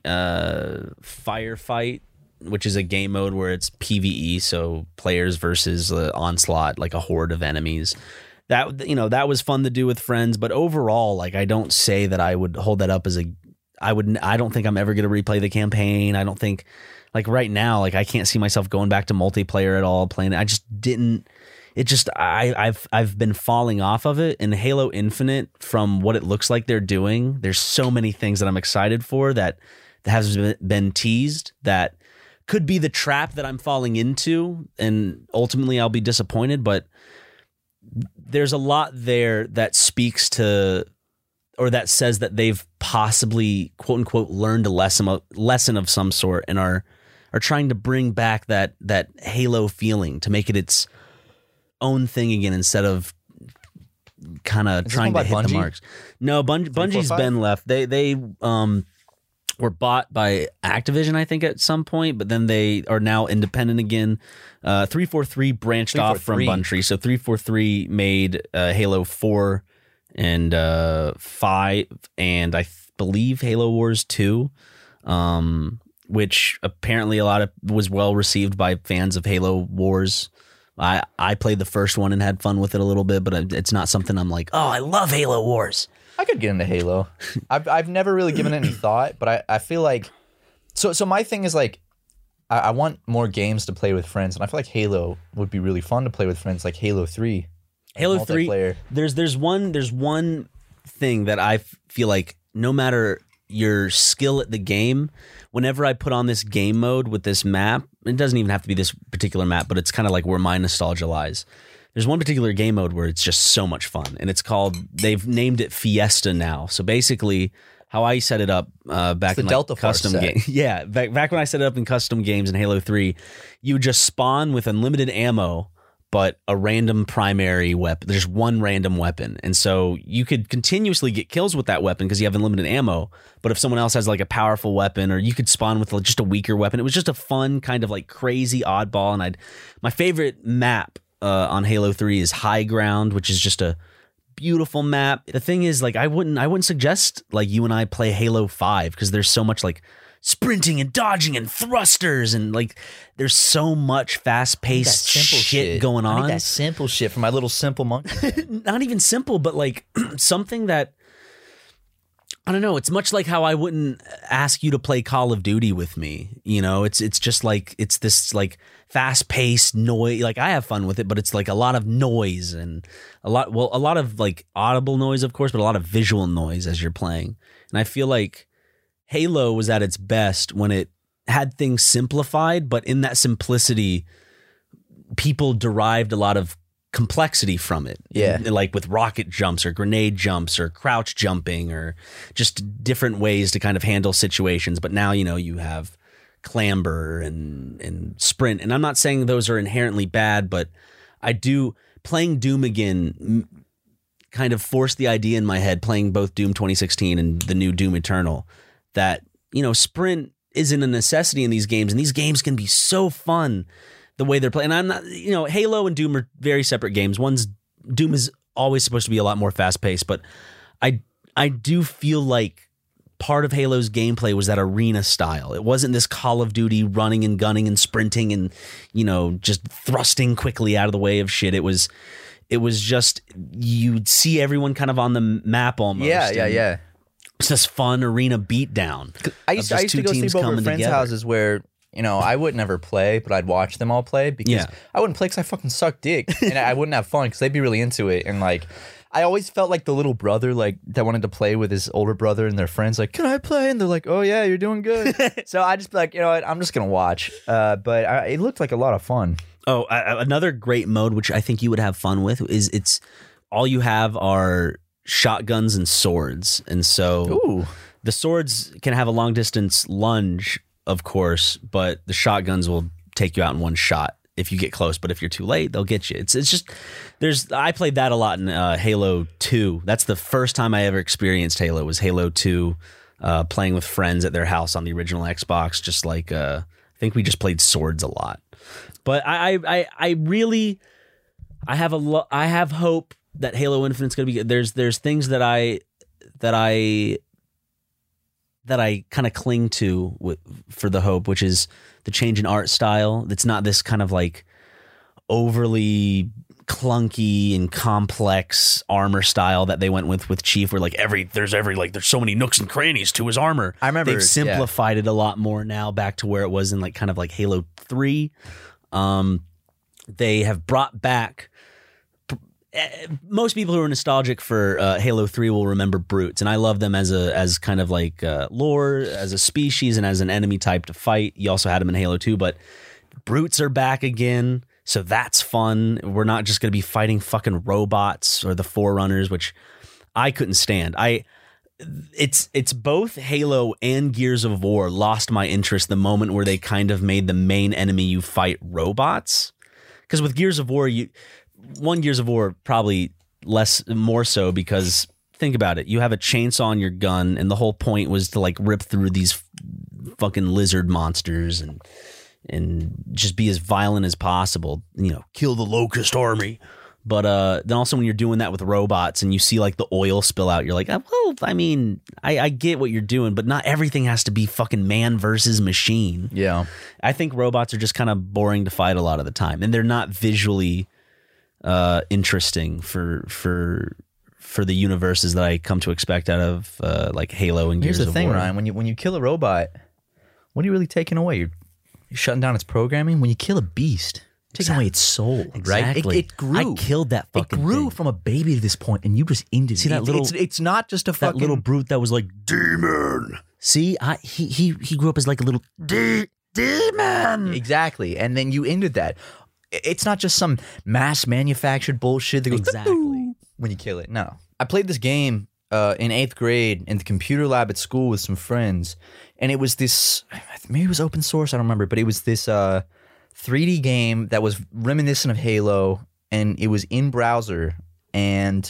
Firefight, which is a game mode where it's PvE, so players versus onslaught, like a horde of enemies. That was fun to do with friends, but overall, like I don't say that I would hold that up as I don't think I'm ever going to replay the campaign. I don't think like right now, like I can't see myself going back to multiplayer at all playing it. I just didn't. It just I've been falling off of it. And Halo Infinite, from what it looks like they're doing, there's so many things that I'm excited for that has been teased that could be the trap that I'm falling into, and ultimately I'll be disappointed. But there's a lot there that speaks to, or that says that they've possibly quote unquote learned a lesson of some sort and are trying to bring back that Halo feeling to make it its own thing again instead of kind of trying to hit Bungie? the marks. No, Bungie's been left. They were bought by Activision, I think, at some point, but then they are now independent again. 343 branched off from Bungie, so 343 made Halo 4 and 5, and I believe Halo Wars 2, which apparently was well received by fans of Halo Wars. I played the first one and had fun with it a little bit, but it's not something I'm like, oh, I love Halo Wars. I could get into Halo. I've never really given it any thought, but I feel like so my thing is like I want more games to play with friends, and I feel like Halo would be really fun to play with friends, like Halo 3. Halo 3. There's one thing that I feel like no matter your skill at the game, whenever I put on this game mode with this map, it doesn't even have to be this particular map, but it's kind of like where my nostalgia lies. There's one particular game mode where it's just so much fun, and it's called, they've named it Fiesta now. So basically, how I set it up back in like custom games. Yeah, back when I set it up in custom games in Halo 3, you would just spawn with unlimited ammo, but a random primary weapon. There's one random weapon. And so you could continuously get kills with that weapon because you have unlimited ammo. But if someone else has like a powerful weapon, or you could spawn with just a weaker weapon, it was just a fun kind of like crazy oddball. And my favorite map on Halo 3 is High Ground, which is just a beautiful map. The thing is, like, I wouldn't suggest like you and I play Halo 5 because there's so much like sprinting and dodging and thrusters, and like there's so much fast-paced shit going on. I need that simple shit for my little simple monkey. Not even simple, but like something that I don't know. It's much like how I wouldn't ask you to play Call of Duty with me. You know, it's just like it's this like fast paced noise. Like I have fun with it, but it's like a lot of noise and a lot of like audible noise, of course, but a lot of visual noise as you're playing. And I feel like Halo was at its best when it had things simplified, but in that simplicity, people derived a lot of complexity from it. Yeah. Like with rocket jumps or grenade jumps or crouch jumping or just different ways to kind of handle situations. But now, you know, you have clamber and sprint. And I'm not saying those are inherently bad, but playing Doom again kind of forced the idea in my head, playing both Doom 2016 and the new Doom Eternal, that, you know, sprint isn't a necessity in these games. And these games can be so fun the way they're playing. And I'm not, you know, Halo and Doom are very separate games. Doom is always supposed to be a lot more fast paced, but I do feel like part of Halo's gameplay was that arena style. It wasn't this Call of Duty running and gunning and sprinting and, you know, just thrusting quickly out of the way of shit. It was just, you'd see everyone kind of on the map almost. Yeah. It's this fun arena beatdown. I used to go sleep over at friends' houses where, you know, I would never play, but I'd watch them all play because I wouldn't play because I fucking suck dick and I wouldn't have fun because they'd be really into it. And like, I always felt like the little brother, like that wanted to play with his older brother and their friends, like, can I play? And they're like, oh yeah, you're doing good. So I just be like, you know what, I'm just going to watch. But it looked like a lot of fun. Oh, another great mode, which I think you would have fun with, is it's all you have are shotguns and swords. And so the swords can have a long distance lunge, of course, but the shotguns will take you out in one shot if you get close. But if you're too late, they'll get you. It's just I played that a lot in Halo 2. That's the first time I ever experienced Halo, was Halo 2, playing with friends at their house on the original Xbox. Just like I think we just played swords a lot. But I have hope that Halo Infinite's going to be good. There's things that I kind of cling to for the hope, which is the change in art style. It's not this kind of like overly clunky and complex armor style that they went with Chief, where like there's so many nooks and crannies to his armor. I remember they've simplified it a lot more now, back to where it was in like kind of like Halo 3. They have brought back. Most people who are nostalgic for Halo 3 will remember brutes, and I love them as kind of like lore, as a species, and as an enemy type to fight. You also had them in Halo 2, but brutes are back again, so that's fun. We're not just going to be fighting fucking robots or the Forerunners, which I couldn't stand. It's both Halo and Gears of War lost my interest the moment where they kind of made the main enemy you fight robots. Because with Gears of War, Gears of War probably more so, because think about it. You have a chainsaw on your gun, and the whole point was to like rip through these fucking lizard monsters and just be as violent as possible. You know, kill the Locust Army. But then also when you're doing that with robots and you see like the oil spill out, you're like, well, I mean, I get what you're doing, but not everything has to be fucking man versus machine. Yeah. I think robots are just kind of boring to fight a lot of the time, and they're not visually interesting for the universes that I come to expect out of like Halo and Gears of War. Here's the thing, Ryan. When you kill a robot, what are you really taking away? You're shutting down its programming. When you kill a beast, taking away its soul, exactly. Right? It grew. I killed that fucking thing. It grew from a baby to this point, and you just ended it. See that little? It's not just a fucking that little brute that was like demon. See, he grew up as like a little demon. Exactly, and then you ended that. It's not just some mass manufactured bullshit that goes exactly when you kill it. No, I played this game in 8th grade in the computer lab at school with some friends, and it was this. Maybe it was open source. I don't remember, but it was this 3D game that was reminiscent of Halo, and it was in browser, and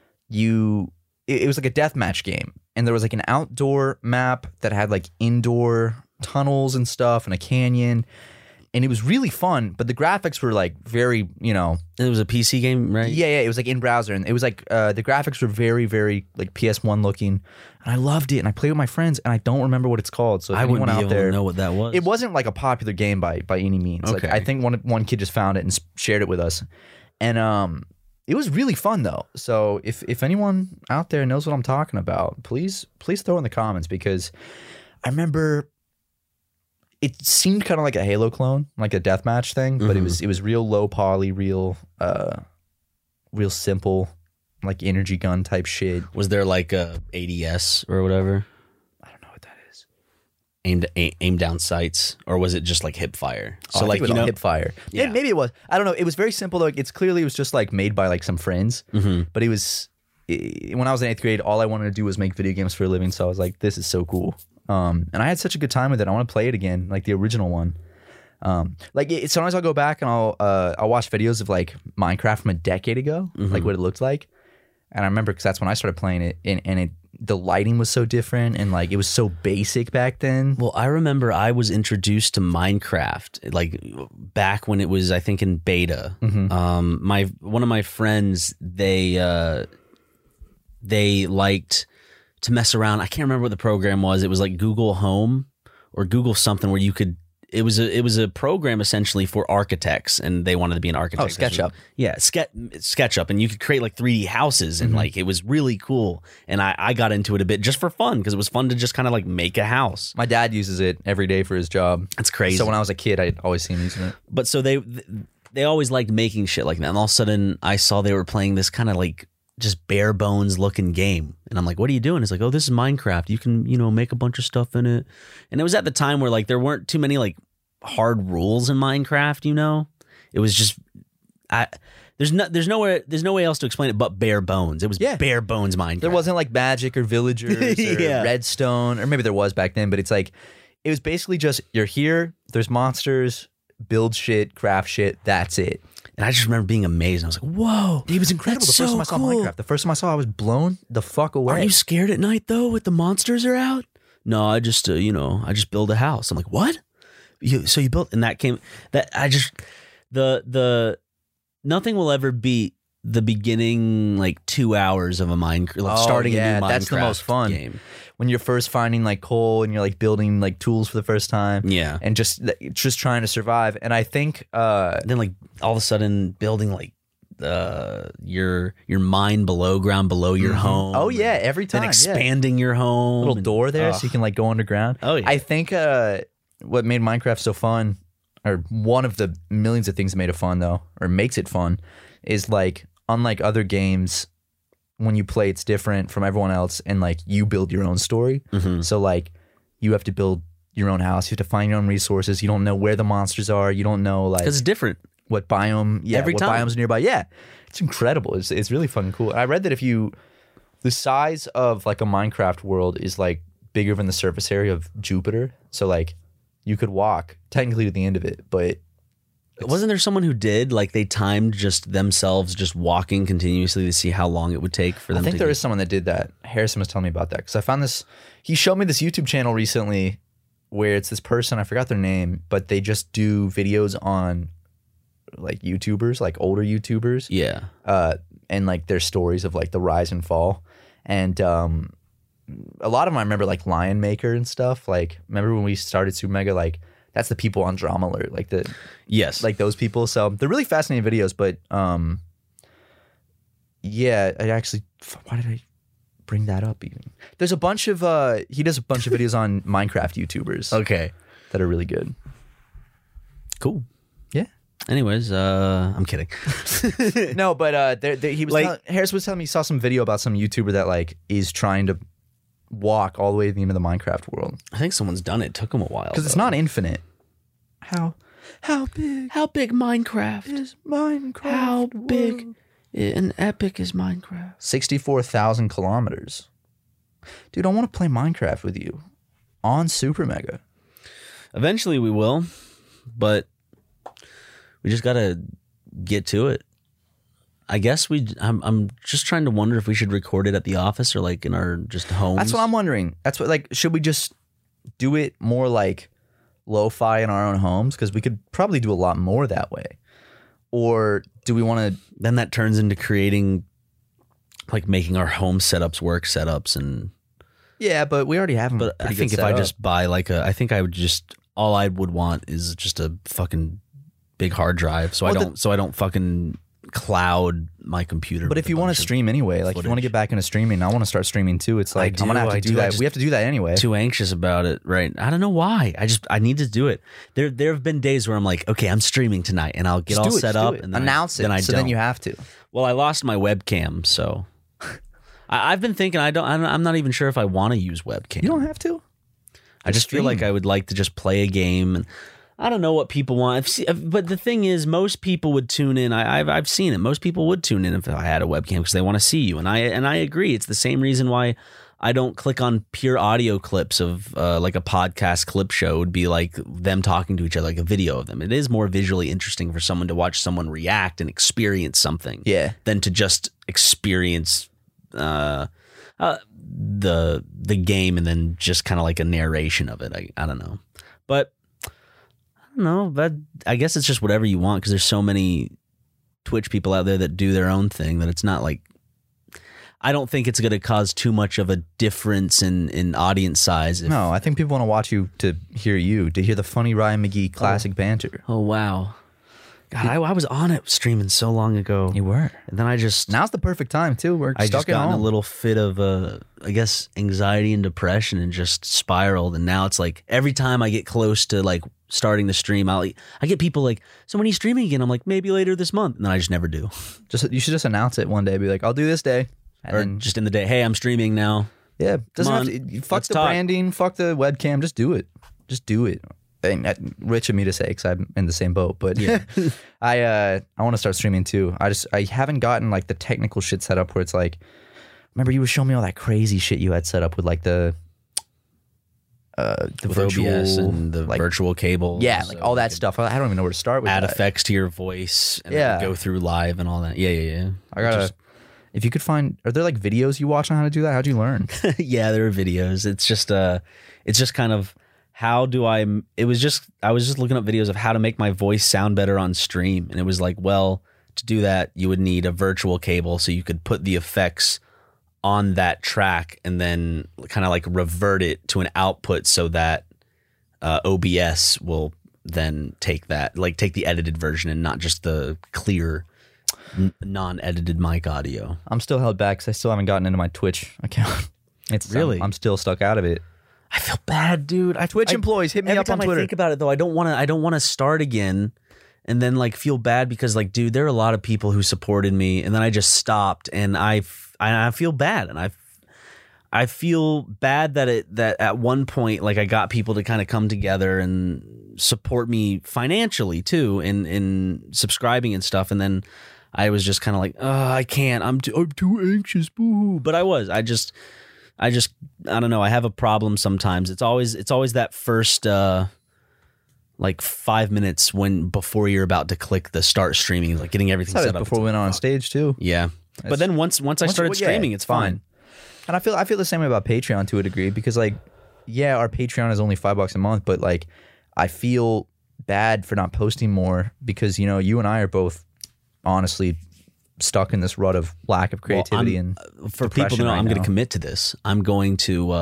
it was like a deathmatch game, and there was like an outdoor map that had like indoor tunnels and stuff and a canyon, and it was really fun, but the graphics were like very, you know. It was a PC game, right? Yeah, it was like in browser, and it was like the graphics were very, very like PS1 looking, and I loved it, and I played with my friends, and I don't remember what it's called, so if I wouldn't anyone be out able there, to know what that was. It wasn't like a popular game by any means. Okay. Like I think one kid just found it and shared it with us, and it was really fun though. So if anyone out there knows what I'm talking about, please throw in the comments, because I remember it seemed kind of like a Halo clone, like a deathmatch thing, but it was real low poly, real simple, like energy gun type shit. Was there like a ADS or whatever? I don't know what that is. Aim down sights, or was it just like hip fire? So like, you know, hip fire. Yeah, maybe it was. I don't know. It was very simple though. It was just like made by like some friends. But when I was in 8th grade, all I wanted to do was make video games for a living. So I was like, this is so cool. And I had such a good time with it. I want to play it again, like the original one. Sometimes I'll go back and I'll watch videos of like Minecraft from a decade ago, like what it looked like. And I remember because that's when I started playing it, and the lighting was so different, and like it was so basic back then. Well, I remember I was introduced to Minecraft like back when it was, I think, in beta. One of my friends, they liked to mess around. I can't remember what the program was. It was like Google Home or Google something where you could. It was a program essentially for architects, and they wanted to be an architect. Oh, SketchUp. Yeah, SketchUp, and you could create like 3D houses, and like it was really cool. And I got into it a bit just for fun, because it was fun to just kind of like make a house. My dad uses it every day for his job. That's crazy. So when I was a kid, I'd always see him using it. But so they always liked making shit like that, and all of a sudden I saw they were playing this kind of like just bare bones looking game, and I'm like, what are you doing? It's like, oh, this is Minecraft. You can, you know, make a bunch of stuff in it. And it was at the time where like there weren't too many like hard rules in Minecraft, you know. It was just there's no way else to explain it but bare bones. It was bare bones Minecraft. There wasn't like magic or villagers or redstone, or maybe there was back then, but it's like it was basically just you're here, there's monsters, build shit, craft shit, that's it. And I just remember being amazed. I was like, whoa. It was incredible. The first time I saw Minecraft. The first time I saw it, I was blown the fuck away. Aren't you scared at night, though, with the monsters are out? No, I just, I just build a house. I'm like, what? So you built, and nothing will ever beat the beginning, like 2 hours of a Minecraft, starting a new Minecraft that's the most fun game. When you're first finding like coal and you're like building like tools for the first time. Yeah. And just trying to survive. And I think then like all of a sudden building like your mine below ground, below your home. Oh yeah, every time. And expanding your home. Little door there so you can like go underground. Oh yeah. I think what made Minecraft so fun, or one of the millions of things that made it fun though, or makes it fun, is like unlike other games, when you play, it's different from everyone else, and like you build your own story. So like you have to build your own house, you have to find your own resources. You don't know where the monsters are. You don't know like because it's different. What biome? Yeah, every time. Biomes are nearby. Yeah, it's incredible. It's really fucking cool. I read that the size of like a Minecraft world is like bigger than the surface area of Jupiter. So like you could walk technically to the end of it, but. Wasn't there someone who did, like they timed just themselves just walking continuously to see how long it would take for them? I think there is someone that did that. Harrison was telling me about that because I found this. He showed me this YouTube channel recently where it's this person, I forgot their name, but they just do videos on like YouTubers, like older YouTubers. Yeah. And like their stories of like the rise and fall. And a lot of them I remember like Lion Maker and stuff. Like remember when we started Super Mega, like that's the people on Drama Alert, like like those people. So they're really fascinating videos, but yeah, why did I bring that up even? There's a bunch of, he does a bunch of videos on Minecraft YouTubers. Okay. That are really good. Cool. Yeah. Anyways, I'm kidding. No, but he was like, Harris was telling me he saw some video about some YouTuber that like is trying to walk all the way to the end of the Minecraft world. I think someone's done it. It took them a while. Because it's not infinite. How big Minecraft is Minecraft? How big and epic is Minecraft? 64,000 kilometers. Dude, I want to play Minecraft with you on Super Mega. Eventually we will, but we just gotta get to it. I guess I'm just trying to wonder if we should record it at the office or like in our just homes. That's what I'm wondering. That's what, like, should we just do it more like lo-fi in our own homes? Because we could probably do a lot more that way. Or do we want to? Then that turns into creating, like making our home setups and. Yeah, but we already have them. But I think if I just buy like I think I would just, all I would want is just a fucking big hard drive. So I don't fucking cloud my computer. But if you want to stream anyway, like if you want to get back into streaming, I want to start streaming too. It's like I'm gonna have to do that. We have to do that anyway. Too anxious about it, right? I don't know why. I need to do it. There have been days where I'm like, okay, I'm streaming tonight, and I'll get all set up and then announce it. Then you have to. Well, I lost my webcam, so I've been thinking I'm not even sure if I want to use webcam. You don't have to. I just feel like I would like to just play a game, and I don't know what people want. But the thing is, most people would tune in. I've seen it. Most people would tune in if I had a webcam because they want to see you, and I agree. It's the same reason why I don't click on pure audio clips of like a podcast clip show. It would be like them talking to each other, like a video of them. It is more visually interesting for someone to watch someone react and experience something, than to just experience the game and then just kind of like a narration of it. I don't know, but I don't know. But I guess it's just whatever you want because there's so many Twitch people out there that do their own thing that it's not like. I don't think it's going to cause too much of a difference in audience size. No, I think people want to watch you to hear the funny Ryan McGee classic banter. Oh wow. God, I was on it streaming so long ago. You were. And then now's the perfect time too. I just got in a little fit of I guess anxiety and depression and just spiraled. And now it's like every time I get close to like starting the stream, I get people like, so when are you streaming again? I'm like, maybe later this month. And then I just never do. You should just announce it one day. Be like, I'll do this day. And then just in the day, hey, I'm streaming now. Yeah. Fuck the branding, fuck the webcam. Just do it. Just do it. Rich of me to say because I'm in the same boat, but yeah, I want to start streaming too. I haven't gotten like the technical shit set up where it's like, remember you were showing me all that crazy shit you had set up with like the virtual OBS and the like, virtual cable, like all that stuff. I don't even know where to start with. Add effects to your voice, and then go through live and all that. Yeah. I gotta. If you could find, are there like videos you watch on how to do that? How'd you learn? Yeah, there are videos. It's just kind of. I was just looking up videos of how to make my voice sound better on stream. And it was like, well, to do that, you would need a virtual cable so you could put the effects on that track and then kind of like revert it to an output so that OBS will then take the edited version and not just the clear non-edited mic audio. I'm still held back because I still haven't gotten into my Twitch account. I'm still stuck out of it. I feel bad, dude. Twitch employees hit me up on Twitter. I think about it though, I don't want to start again and then like feel bad because like, dude, there are a lot of people who supported me and then I just stopped and I feel bad and I feel bad that at one point like I got people to kind of come together and support me financially too in subscribing and stuff, and then I was just kind of like, I can't. I'm too anxious. Boo. But I don't know. I have a problem sometimes. It's always that first like 5 minutes before you're about to click the start streaming, like getting everything set up before we went on stage too. Yeah, but then once I started streaming, it's fine. And I feel the same way about Patreon to a degree because like, yeah, our Patreon is only $5 a month, but like, I feel bad for not posting more because you and I are both honestly stuck in this rut of lack of creativity and for people to know, I'm going to commit to this. I'm going to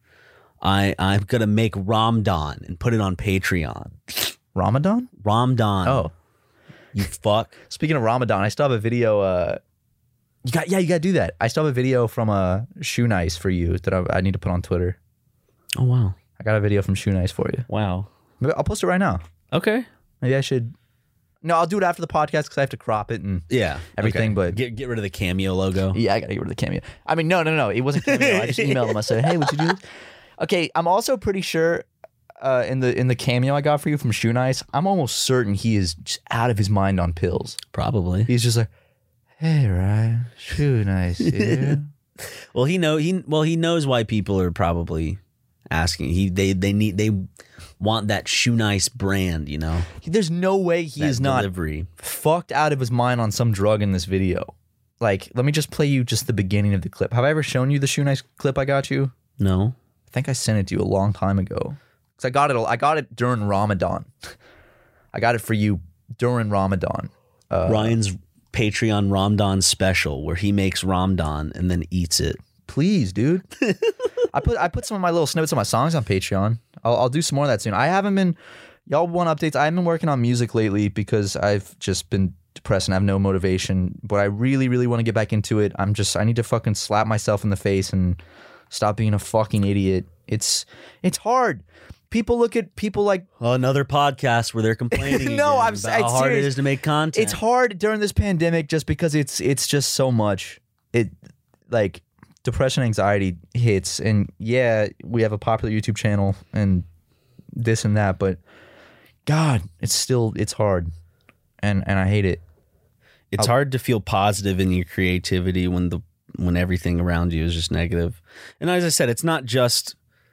I'm going to make Ramadan and put it on Patreon. Ramadan? Oh, you fuck. Speaking of Ramadan, I still have a video. You got to do that. I still have a video from Shoe Nice for you that I need to put on Twitter. Oh wow, I got a video from Shoe Nice for you. Wow, maybe I'll post it right now. Okay, maybe I should. No, I'll do it after the podcast because I have to crop it and everything. Okay. But get rid of the Cameo logo. Yeah, I gotta get rid of the Cameo. I mean, no, it wasn't Cameo. I just emailed him. I said, "Hey, would you do this?" Okay, I'm also pretty sure in the Cameo I got for you from Shoe Nice, I'm almost certain he is just out of his mind on pills. Probably. He's just like, "Hey, Ryan, Shoe Nice here." Well, he knows why people are probably asking. They want that Shoe Nice brand, There's no way he is not fucked out of his mind on some drug in this video. Like, let me just play you just the beginning of the clip. Have I ever shown you the Shoe Nice clip I got you? No. I think I sent it to you a long time ago. Because I got it during Ramadan. I got it for you during Ramadan. Ryan's Patreon Ramadan special where he makes Ramadan and then eats it. Please, dude. I put some of my little snippets of my songs on Patreon. I'll do some more of that soon. I haven't been, y'all want updates. I haven't been working on music lately because I've just been depressed and I have no motivation, but I really, really want to get back into it. I need to fucking slap myself in the face and stop being a fucking idiot. It's hard. People look at people like another podcast where they're complaining. No, I'm about how hard it is to make content. It's hard during this pandemic just because it's just so much. It like depression, anxiety hits, and yeah, we have a popular YouTube channel and this and that, but God, it's hard, and I hate it. It's hard to feel positive in your creativity when everything around you is just negative. And as I said, it's not just.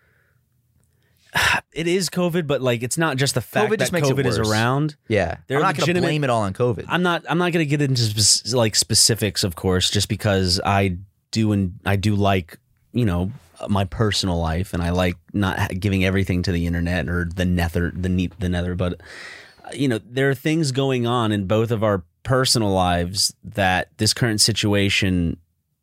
It is COVID, but like it's not just the fact that COVID is around. Yeah, I'm not going to blame it all on COVID. I'm not going to get into like specifics, of course, just because I do like, you know, my personal life, and I like not giving everything to the internet or the nether. But you know, there are things going on in both of our personal lives that this current situation.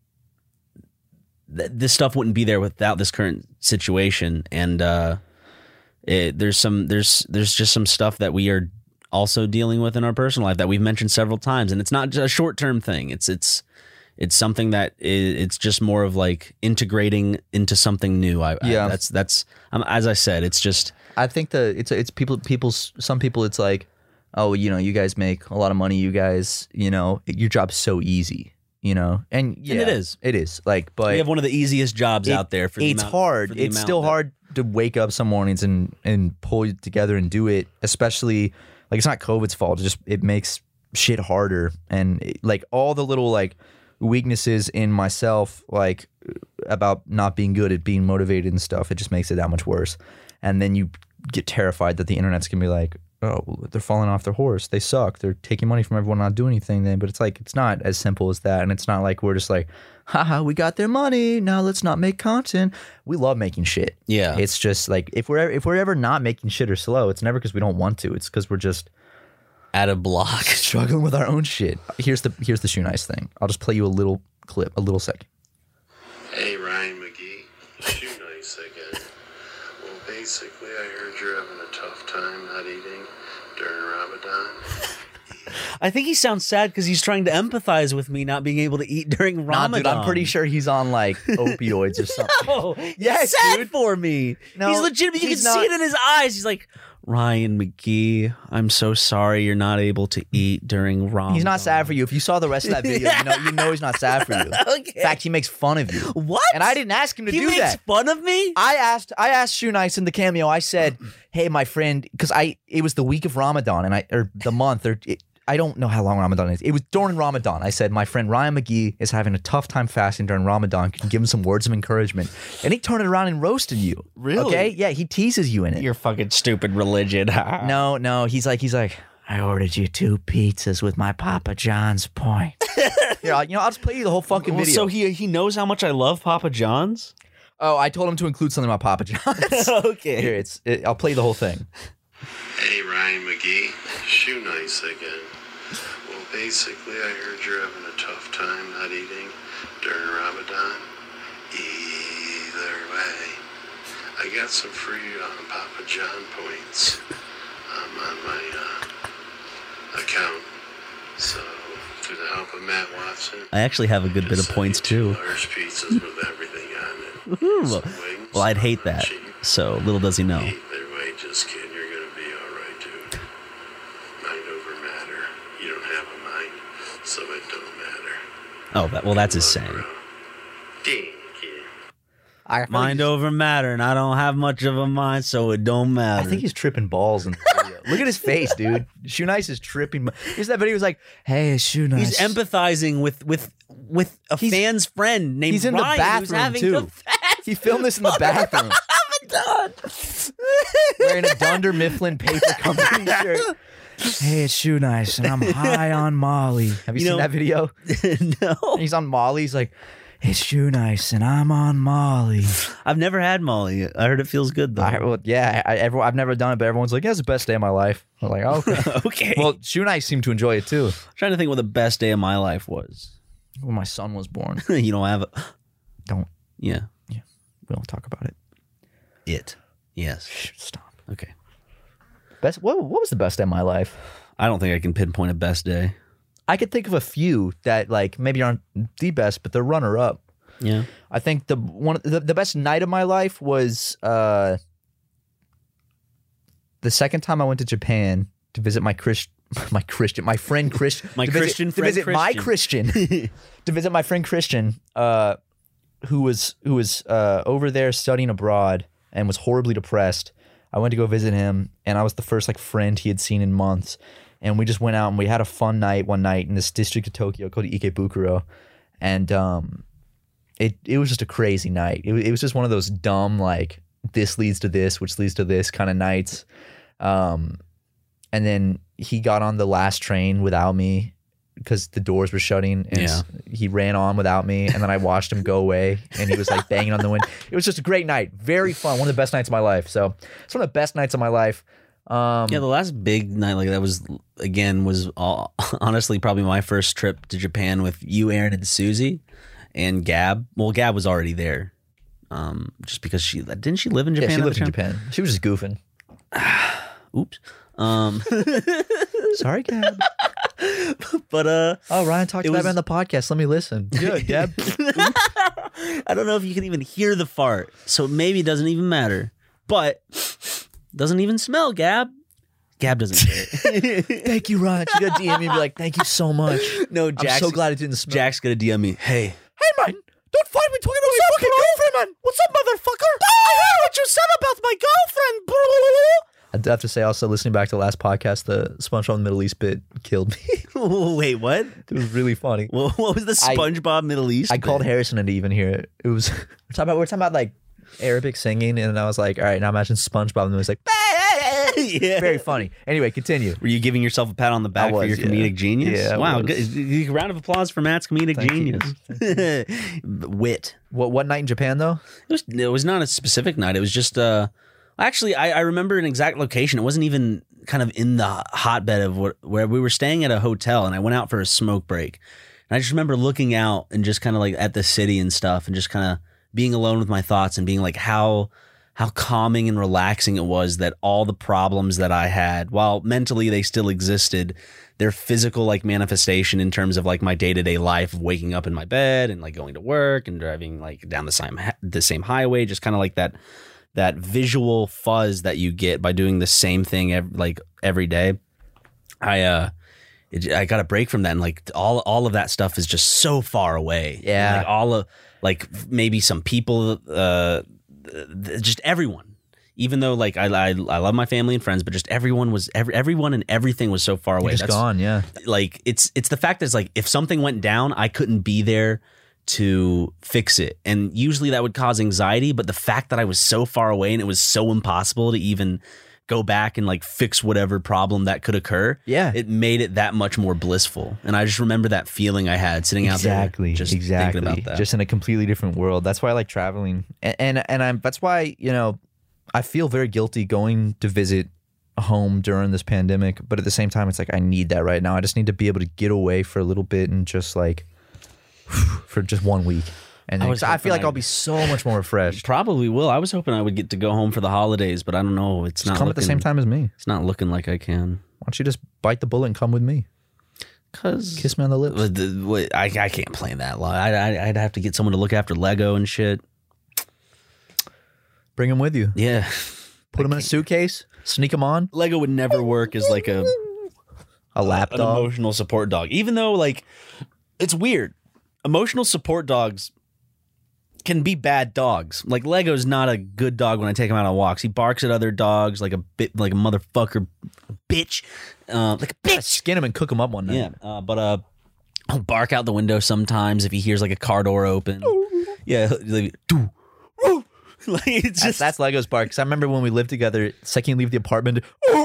This stuff wouldn't be there without this current situation, and there's just some stuff that we are also dealing with in our personal life that we've mentioned several times, and it's not just a short-term thing. It's something that it's just more of like integrating into something new. That's as I said, it's just. I think some people it's like, oh, you know, you guys make a lot of money. You guys, you know, your job's so easy. You know, and yeah, and it is like, but we have one of the easiest jobs out there. It's hard. It's still hard to wake up some mornings and pull it together and do it. Especially like it's not COVID's fault. It makes shit harder, and like all the little like weaknesses in myself, like about not being good at being motivated and stuff. It just makes it that much worse. And then you get terrified that the internet's gonna be like, oh, they're falling off their horse. They suck. They're taking money from everyone, not doing anything then. But it's like, it's not as simple as that. And it's not like we're just like, haha, we got their money. Now let's not make content. We love making shit. Yeah. It's just like, if we're ever not making shit or slow, it's never because we don't want to. It's because we're just at a block, struggling with our own shit. Here's the Shoe Nice thing. I'll just play you a little clip, a little second. Hey, Ryan McGee. Shoe Nice again. Well, basically, I heard you're having a tough time not eating during Ramadan. I think he sounds sad because he's trying to empathize with me not being able to eat during Ramadan. Nah, dude, I'm pretty sure he's on like opioids or something. No, yes, he's sad dude. for me. No, he's legitimate. You can he's not. see it in his eyes. He's like, Ryan McGee, I'm so sorry you're not able to eat during Ramadan. He's not sad for you. If you saw the rest of that video, you know he's not sad for you. Okay. In fact, he makes fun of you. What? And I didn't ask him to do that. He makes fun of me? I asked Shoe Nice in the cameo. I said, "Hey, my friend," because it was the week of Ramadan or the month I don't know how long Ramadan is. It was during Ramadan. I said, my friend Ryan McGee is having a tough time fasting during Ramadan. Can you give him some words of encouragement? And he turned it around and roasted you. Really? Okay? Yeah, he teases you in it. Your fucking stupid religion. No. He's like, I ordered you 2 pizzas with my Papa John's point. Yeah, I'll just play you the whole fucking video. So he knows how much I love Papa John's? Oh, I told him to include something about Papa John's. Okay. Here, I'll play you the whole thing. Hey, Ryan McGee. Shoe Nice again. Well, basically, I heard you're having a tough time not eating during Ramadan. Either way, I got some free Papa John points on my account. So, through the help of Matt Watson, I actually have a good bit of points too. large pizzas with everything on it. Ooh. Some wings, Well, I'd hate that. cheap. So little does he know. Either way, just kidding. You're gonna be all right, dude. Mind over matter. You don't have a mind, so it don't matter. Oh, that's his saying. Thank you. Mind over matter, and I don't have much of a mind, so it don't matter. I think he's tripping balls in the video. Look at his face, dude. Shoe Nice is tripping. Here's that video. He was like, "Hey, Shoe Nice." He's empathizing with a fan's friend named He's in Ryan, the who's bathroom having too. the fast He filmed this in the bathroom, wearing a Dunder Mifflin paper company shirt. Hey, it's Shoe Nice, and I'm high on Molly. Have you seen that video? No. He's on Molly. He's like, "It's Shoe Nice, and I'm on Molly." I've never had Molly. I heard it feels good though. I've never done it, but everyone's like, "Yeah, it's the best day of my life." I'm like, "Oh, okay." Okay. Well, Shoe Nice seemed to enjoy it too. I'm trying to think what the best day of my life was. When my son was born. You don't have a... Don't. Yeah. We don't talk about it. Yes. Stop. Okay. What was the best day of my life? I don't think I can pinpoint a best day. I could think of a few that like maybe aren't the best, but they're runner up. Yeah. I think the best night of my life was the second time I went to Japan to visit my friend Christian. To visit my friend Christian, who was over there studying abroad and was horribly depressed. I went to go visit him, and I was the first like friend he had seen in months. And we just went out and we had a fun night one night in this district of Tokyo called Ikebukuro, and it was just a crazy night. It was just one of those dumb like this leads to this, which leads to this kind of nights. And then he got on the last train without me because the doors were shutting, and he ran on without me. And then I watched him go away, and he was like banging on the window. It was just a great night, very fun, one of the best nights of my life. So it's one of the best nights of my life. The last big night like that was honestly probably my first trip to Japan with you, Aaron, and Susie, and Gab. Well, Gab was already there, just because she live in Japan? Yeah, she lived in Japan. She was just goofing. Oops. Sorry, Gab. But Ryan talked about it on the podcast. Let me listen. Good, Gab. I don't know if you can even hear the fart, so maybe it doesn't even matter. But doesn't even smell, Gab. Gab doesn't care. Thank you, Ryan. She got to DM me and be like, thank you so much. No, I'm so glad it didn't smell. Jack's gonna DM me. Hey, man, don't fight me talking about my fucking girlfriend, man. What's up, motherfucker? I heard what you said about my girlfriend. I'd have to say also, listening back to the last podcast, the SpongeBob Middle East bit killed me. Wait, what? It was really funny. Well, what was the SpongeBob Middle East I bit? called Harrison in to even hear it. It was we're talking about like Arabic singing, and I was like, all right, now imagine SpongeBob, and it was like, yeah. Very funny. Anyway, continue. Were you giving yourself a pat on the back for your comedic genius? Yeah. Wow. Good. Round of applause for Matt's comedic genius. Wit. What night in Japan though? It was not a specific night. It was just actually I remember an exact location. It wasn't even kind of in the hotbed of where we were staying at a hotel, and I went out for a smoke break. And I just remember looking out and just kind of like at the city and stuff, and just kind of being alone with my thoughts and being like how calming and relaxing it was that all the problems that I had, while mentally they still existed, their physical like manifestation in terms of like my day-to-day life of waking up in my bed and like going to work and driving like down the same highway, just kind of like that visual fuzz that you get by doing the same thing every day. I got a break from that, and like all of that stuff is just so far away. Yeah. And, like all of like maybe some people, just everyone, even though like I love my family and friends, but just everyone and everything was so far away. Just gone. Yeah. Like it's the fact that it's like, if something went down, I couldn't be there to fix it. And usually that would cause anxiety, but the fact that I was so far away and it was so impossible to even go back and like fix whatever problem that could occur. Yeah. It made it that much more blissful. And I just remember that feeling I had sitting out there just thinking about that. Just in a completely different world. That's why I like traveling. And that's why, I feel very guilty going to visit home during this pandemic, but at the same time it's like I need that right now. I just need to be able to get away for a little bit and just like for just 1 week. And I feel like I'll be so much more refreshed. Probably will. I was hoping I would get to go home for the holidays, but I don't know. It's not come at the same time as me. It's not looking like I can. Why don't you just bite the bullet and come with me? Cause kiss me on the lips. I can't play that long. I'd have to get someone to look after Lego and shit. Bring them with you. Yeah. Put them in a suitcase. Sneak them on. Lego would never work as like a lap dog, an emotional support dog. Even though like it's weird. Emotional support dogs can be bad dogs. Like Lego's not a good dog when I take him out on walks. He barks at other dogs like a motherfucker, bitch, like a bitch. Skin him and cook him up one night. Yeah, but he'll bark out the window sometimes if he hears like a car door open. Yeah, like, it's just that's Lego's bark. Because I remember when we lived together, the second you leave the apartment.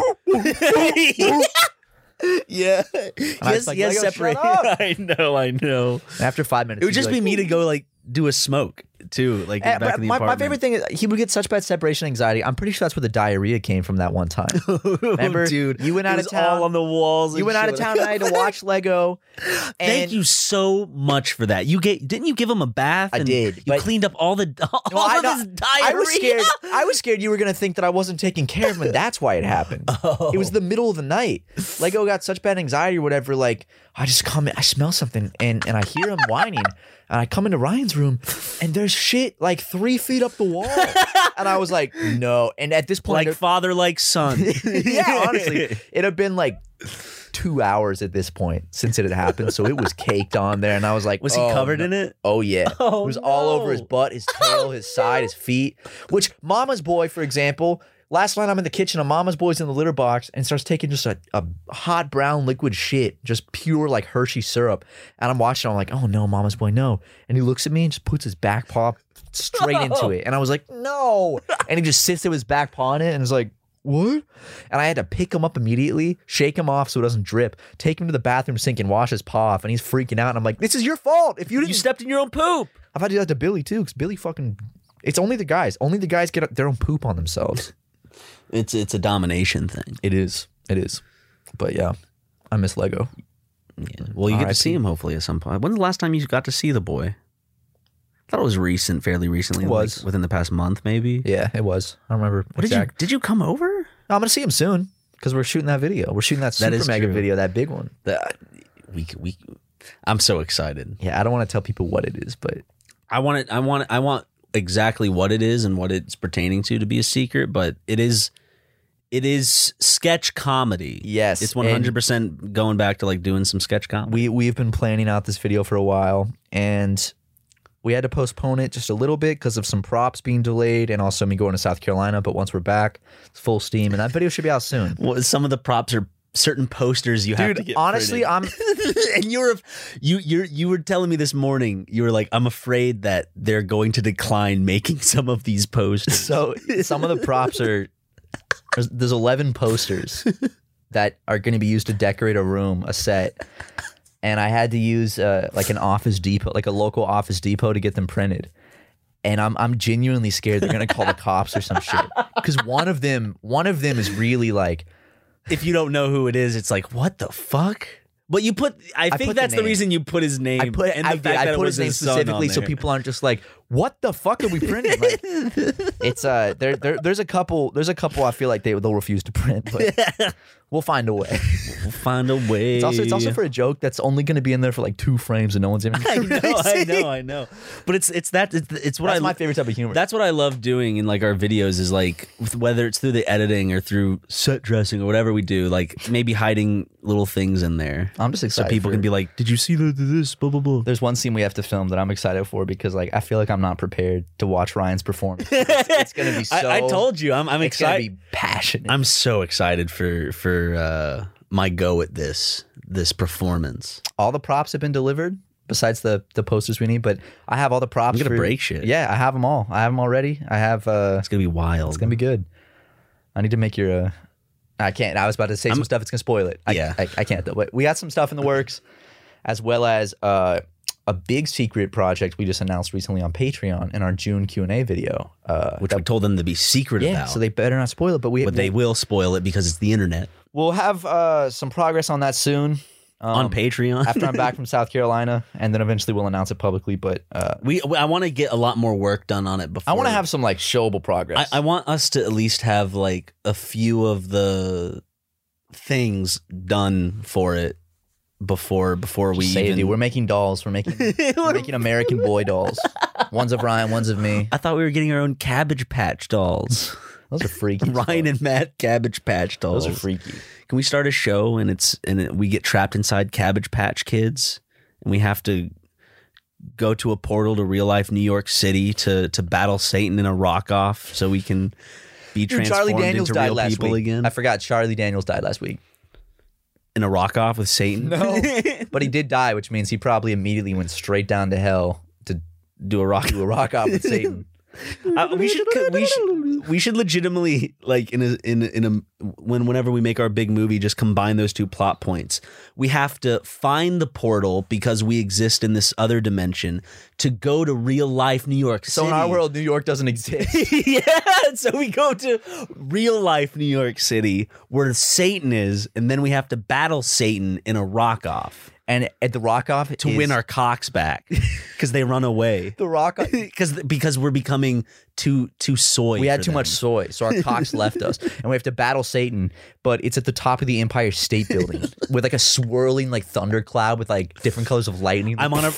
Yeah. Yes, separate. I know. And after 5 minutes, it would just be me to go like do a smoke. too. Like back in the my apartment. favorite thing is he would get such bad separation anxiety. I'm pretty sure that's where the diarrhea came from that one time. Remember, dude, you went it out was of town all on the walls. You went out of town and I had to watch Lego. Thank you so much for that. Didn't you give him a bath? I did. You cleaned up all of his diarrhea. I was scared you were gonna think that I wasn't taking care of him, and that's why it happened. Oh. It was the middle of the night. Lego got such bad anxiety or whatever. Like I just come in, I smell something, and I hear him whining. And I come into Ryan's room, and there's shit like 3 feet up the wall. And I was like, no. And at this point, like father, like son. Yeah, honestly, it had been like 2 hours at this point since it had happened. So it was caked on there, and I was like, was he covered in it? Oh yeah, Oh, it was all over his butt, his tail, his side, his feet. Which Mama's boy, for example. Last night I'm in the kitchen and Mama's boy's in the litter box and starts taking just a hot brown liquid shit, just pure like Hershey syrup. And I'm watching, I'm like, oh no, Mama's boy, no. And he looks at me and just puts his back paw straight into it. And I was like, no. And he just sits there with his back paw in it and is like, what? And I had to pick him up immediately, shake him off so it doesn't drip, take him to the bathroom sink and wash his paw off. And he's freaking out. And I'm like, this is your fault. If you stepped in your own poop. I've had to do that to Billy too, because Billy it's only the guys. Only the guys get their own poop on themselves. It's a domination thing. It is. But yeah, I miss Lego. Yeah. Well, you get to see him hopefully at some point. When's the last time you got to see the boy? I thought it was fairly recently. It was. Like within the past month, maybe. Yeah, it was. I don't remember. Did you come over? No, I'm gonna see him soon because we're shooting that video. We're shooting that super mega video, that big one. I'm so excited. Yeah, I don't want to tell people what it is, but I want exactly what it is and what it's pertaining to be a secret, but it is sketch comedy. Yes, it's 100% going back to like doing some sketch comedy. We've been planning out this video for a while, and we had to postpone it just a little bit because of some props being delayed and also me going to South Carolina. But once we're back, it's full steam, and that video should be out soon. Well, some of the props are certain posters you have to get. Honestly, printed. And you were telling me this morning, you were like, I'm afraid that they're going to decline making some of these posters. So some of the props there's 11 posters that are going to be used to decorate a set. And I had to use like an Office Depot, like a local Office Depot to get them printed. And I'm genuinely scared they're going to call the cops or some shit. Because one of them is really like, if you don't know who it is, it's like, what the fuck? But I think that's the reason you put his name. I put his name specifically so people aren't just like, what the fuck are we printing? Like, it's there's a couple I feel like they'll refuse to print, but we'll find a way. We'll find a way. It's also for a joke that's only going to be in there for like 2 frames and no one's even. I know. But it's what my favorite type of humor. That's what I love doing in like our videos is like whether it's through the editing or through set dressing or whatever we do, like maybe hiding little things in there. I'm just excited so people can be like, did you see this? Blah blah blah. There's one scene we have to film that I'm excited for because like I feel like I'm not prepared to watch Ryan's performance. It's gonna be so. I told you, I'm excited. It's gonna be passionate. I'm so excited for my go at this performance. All the props have been delivered besides the posters we need, but I have all the props. I'm gonna break shit. Yeah, I have them all. I have them already. I have. It's gonna be wild. It's gonna be good. I need to make your. I can't. I was about to say some stuff. It's gonna spoil it. I can't though. But we got some stuff in the works, as well as a big secret project we just announced recently on Patreon in our June Q&A video, which we told them to be secret about. So they better not spoil it. But they will spoil it because it's the internet. We'll have some progress on that soon. On Patreon after I'm back from South Carolina, and then eventually we'll announce it publicly. But I want to get a lot more work done on it before. I want to have some like showable progress. I want us to at least have like a few of the things done for it before we even. We're making dolls. We're making American Boy dolls. One's of Ryan, one's of me. I thought we were getting our own Cabbage Patch dolls. Those are freaky. Ryan and Matt Cabbage Patch dolls. Those are freaky. Can we start a show and we get trapped inside Cabbage Patch Kids and we have to go to a portal to real life New York City to battle Satan in a rock off so we can be transformed Charlie Daniels into died real last people week. again? I forgot Charlie Daniels died last week. In a rock off with Satan? No, but he did die, which means he probably immediately went straight down to hell to do a rock off with Satan. We should legitimately, like, whenever we make our big movie, just combine those two plot points. We have to find the portal because we exist in this other dimension to go to real life New York City. So in our world, New York doesn't exist. Yeah, so we go to real life New York City where Satan is, and then we have to battle Satan in a rock-off. And at the rock-off to win our cocks back because they run away. The rock-off because we're becoming too soy. We had too much soy, so our cocks left us, and we have to battle Satan. But it's at the top of the Empire State Building with like a swirling like thundercloud with like different colors of lightning. I'm on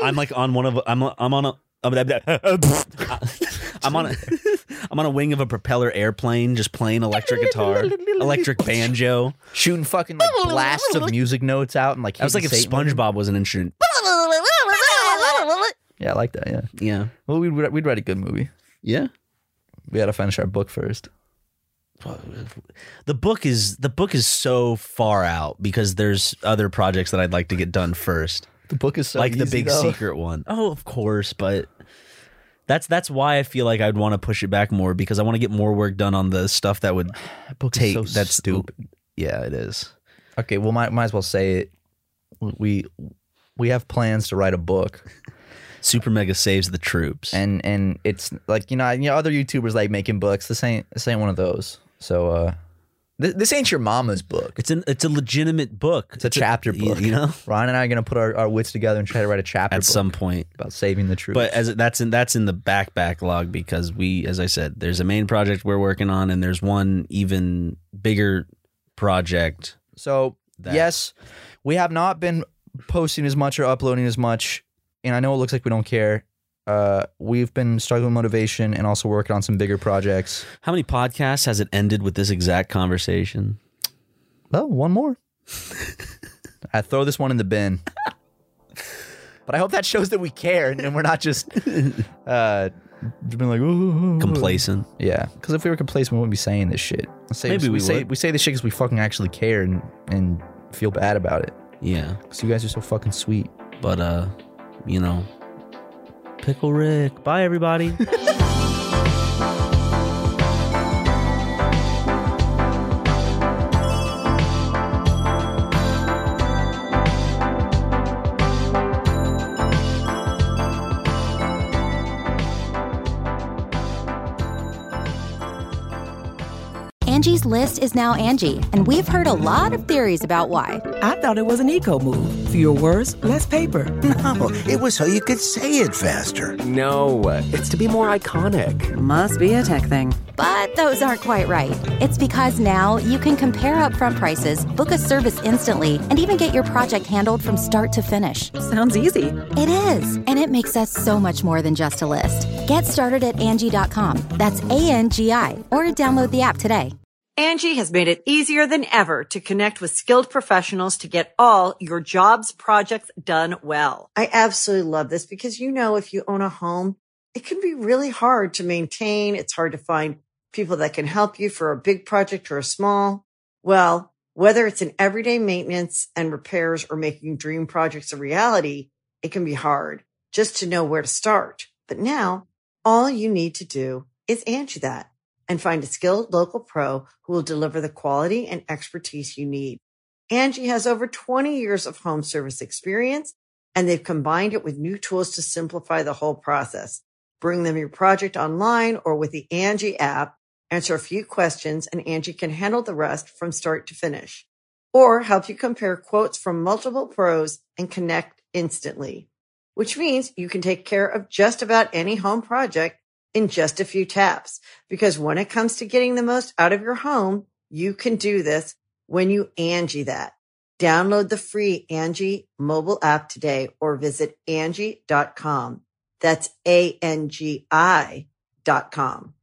a wing of a propeller airplane, just playing electric guitar, electric banjo, shooting fucking like blasts of music notes out, and like I was like if SpongeBob was an instrument. Yeah, I like that. Yeah, yeah. Well, we'd write a good movie. Yeah, we had to finish our book first. The book is so far out because there's other projects that I'd like to get done first. The book is so like easy, the big though. secret one. Oh, of course, but that's why I feel like I'd want to push it back more because I want to get more work done on the stuff that would take. So that's stupid. Yeah, it is. Okay, well, might as well say it. We have plans to write a book. Super Mega Saves the Troops, and it's like you know other YouTubers like making books. This ain't one of those. So this ain't your mama's book. It's a legitimate book. It's a chapter book. You know, Ryan and I are gonna put our wits together and try to write a chapter at book some point about saving the troops. But that's in the backlog because as I said, there's a main project we're working on, and there's one even bigger project. So yes, we have not been posting as much or uploading as much, and I know it looks like we don't care. We've been struggling with motivation and also working on some bigger projects. How many podcasts has it ended with this exact conversation? Well, one more. I throw this one in the bin. But I hope that shows that we care and we're not just being like complacent. Yeah, because if we were complacent, we wouldn't be saying this shit. Maybe we say this shit because we fucking actually care and feel bad about it. Yeah, because you guys are so fucking sweet. But you know, Pickle Rick. Bye, everybody. Angie's List is now Angie, and we've heard a lot of theories about why. I thought it was an eco move. Fewer words, less paper. No, it was so you could say it faster. No, it's to be more iconic. Must be a tech thing. But those aren't quite right. It's because now you can compare upfront prices, book a service instantly, and even get your project handled from start to finish. Sounds easy. It is, and it makes us so much more than just a list. Get started at Angie.com. That's ANGI, or download the app today. Angie has made it easier than ever to connect with skilled professionals to get all your jobs projects done well. I absolutely love this because, you know, if you own a home, it can be really hard to maintain. It's hard to find people that can help you for a big project or a small. Well, whether it's in everyday maintenance and repairs or making dream projects a reality, it can be hard just to know where to start. But now all you need to do is Angie that and find a skilled local pro who will deliver the quality and expertise you need. Angie has over 20 years of home service experience, and they've combined it with new tools to simplify the whole process. Bring them your project online or with the Angie app, answer a few questions, and Angie can handle the rest from start to finish. Or help you compare quotes from multiple pros and connect instantly, which means you can take care of just about any home project in just a few taps. Because when it comes to getting the most out of your home, you can do this when you Angie that. Download the free Angie mobile app today or visit Angie.com. That's ANGI.com.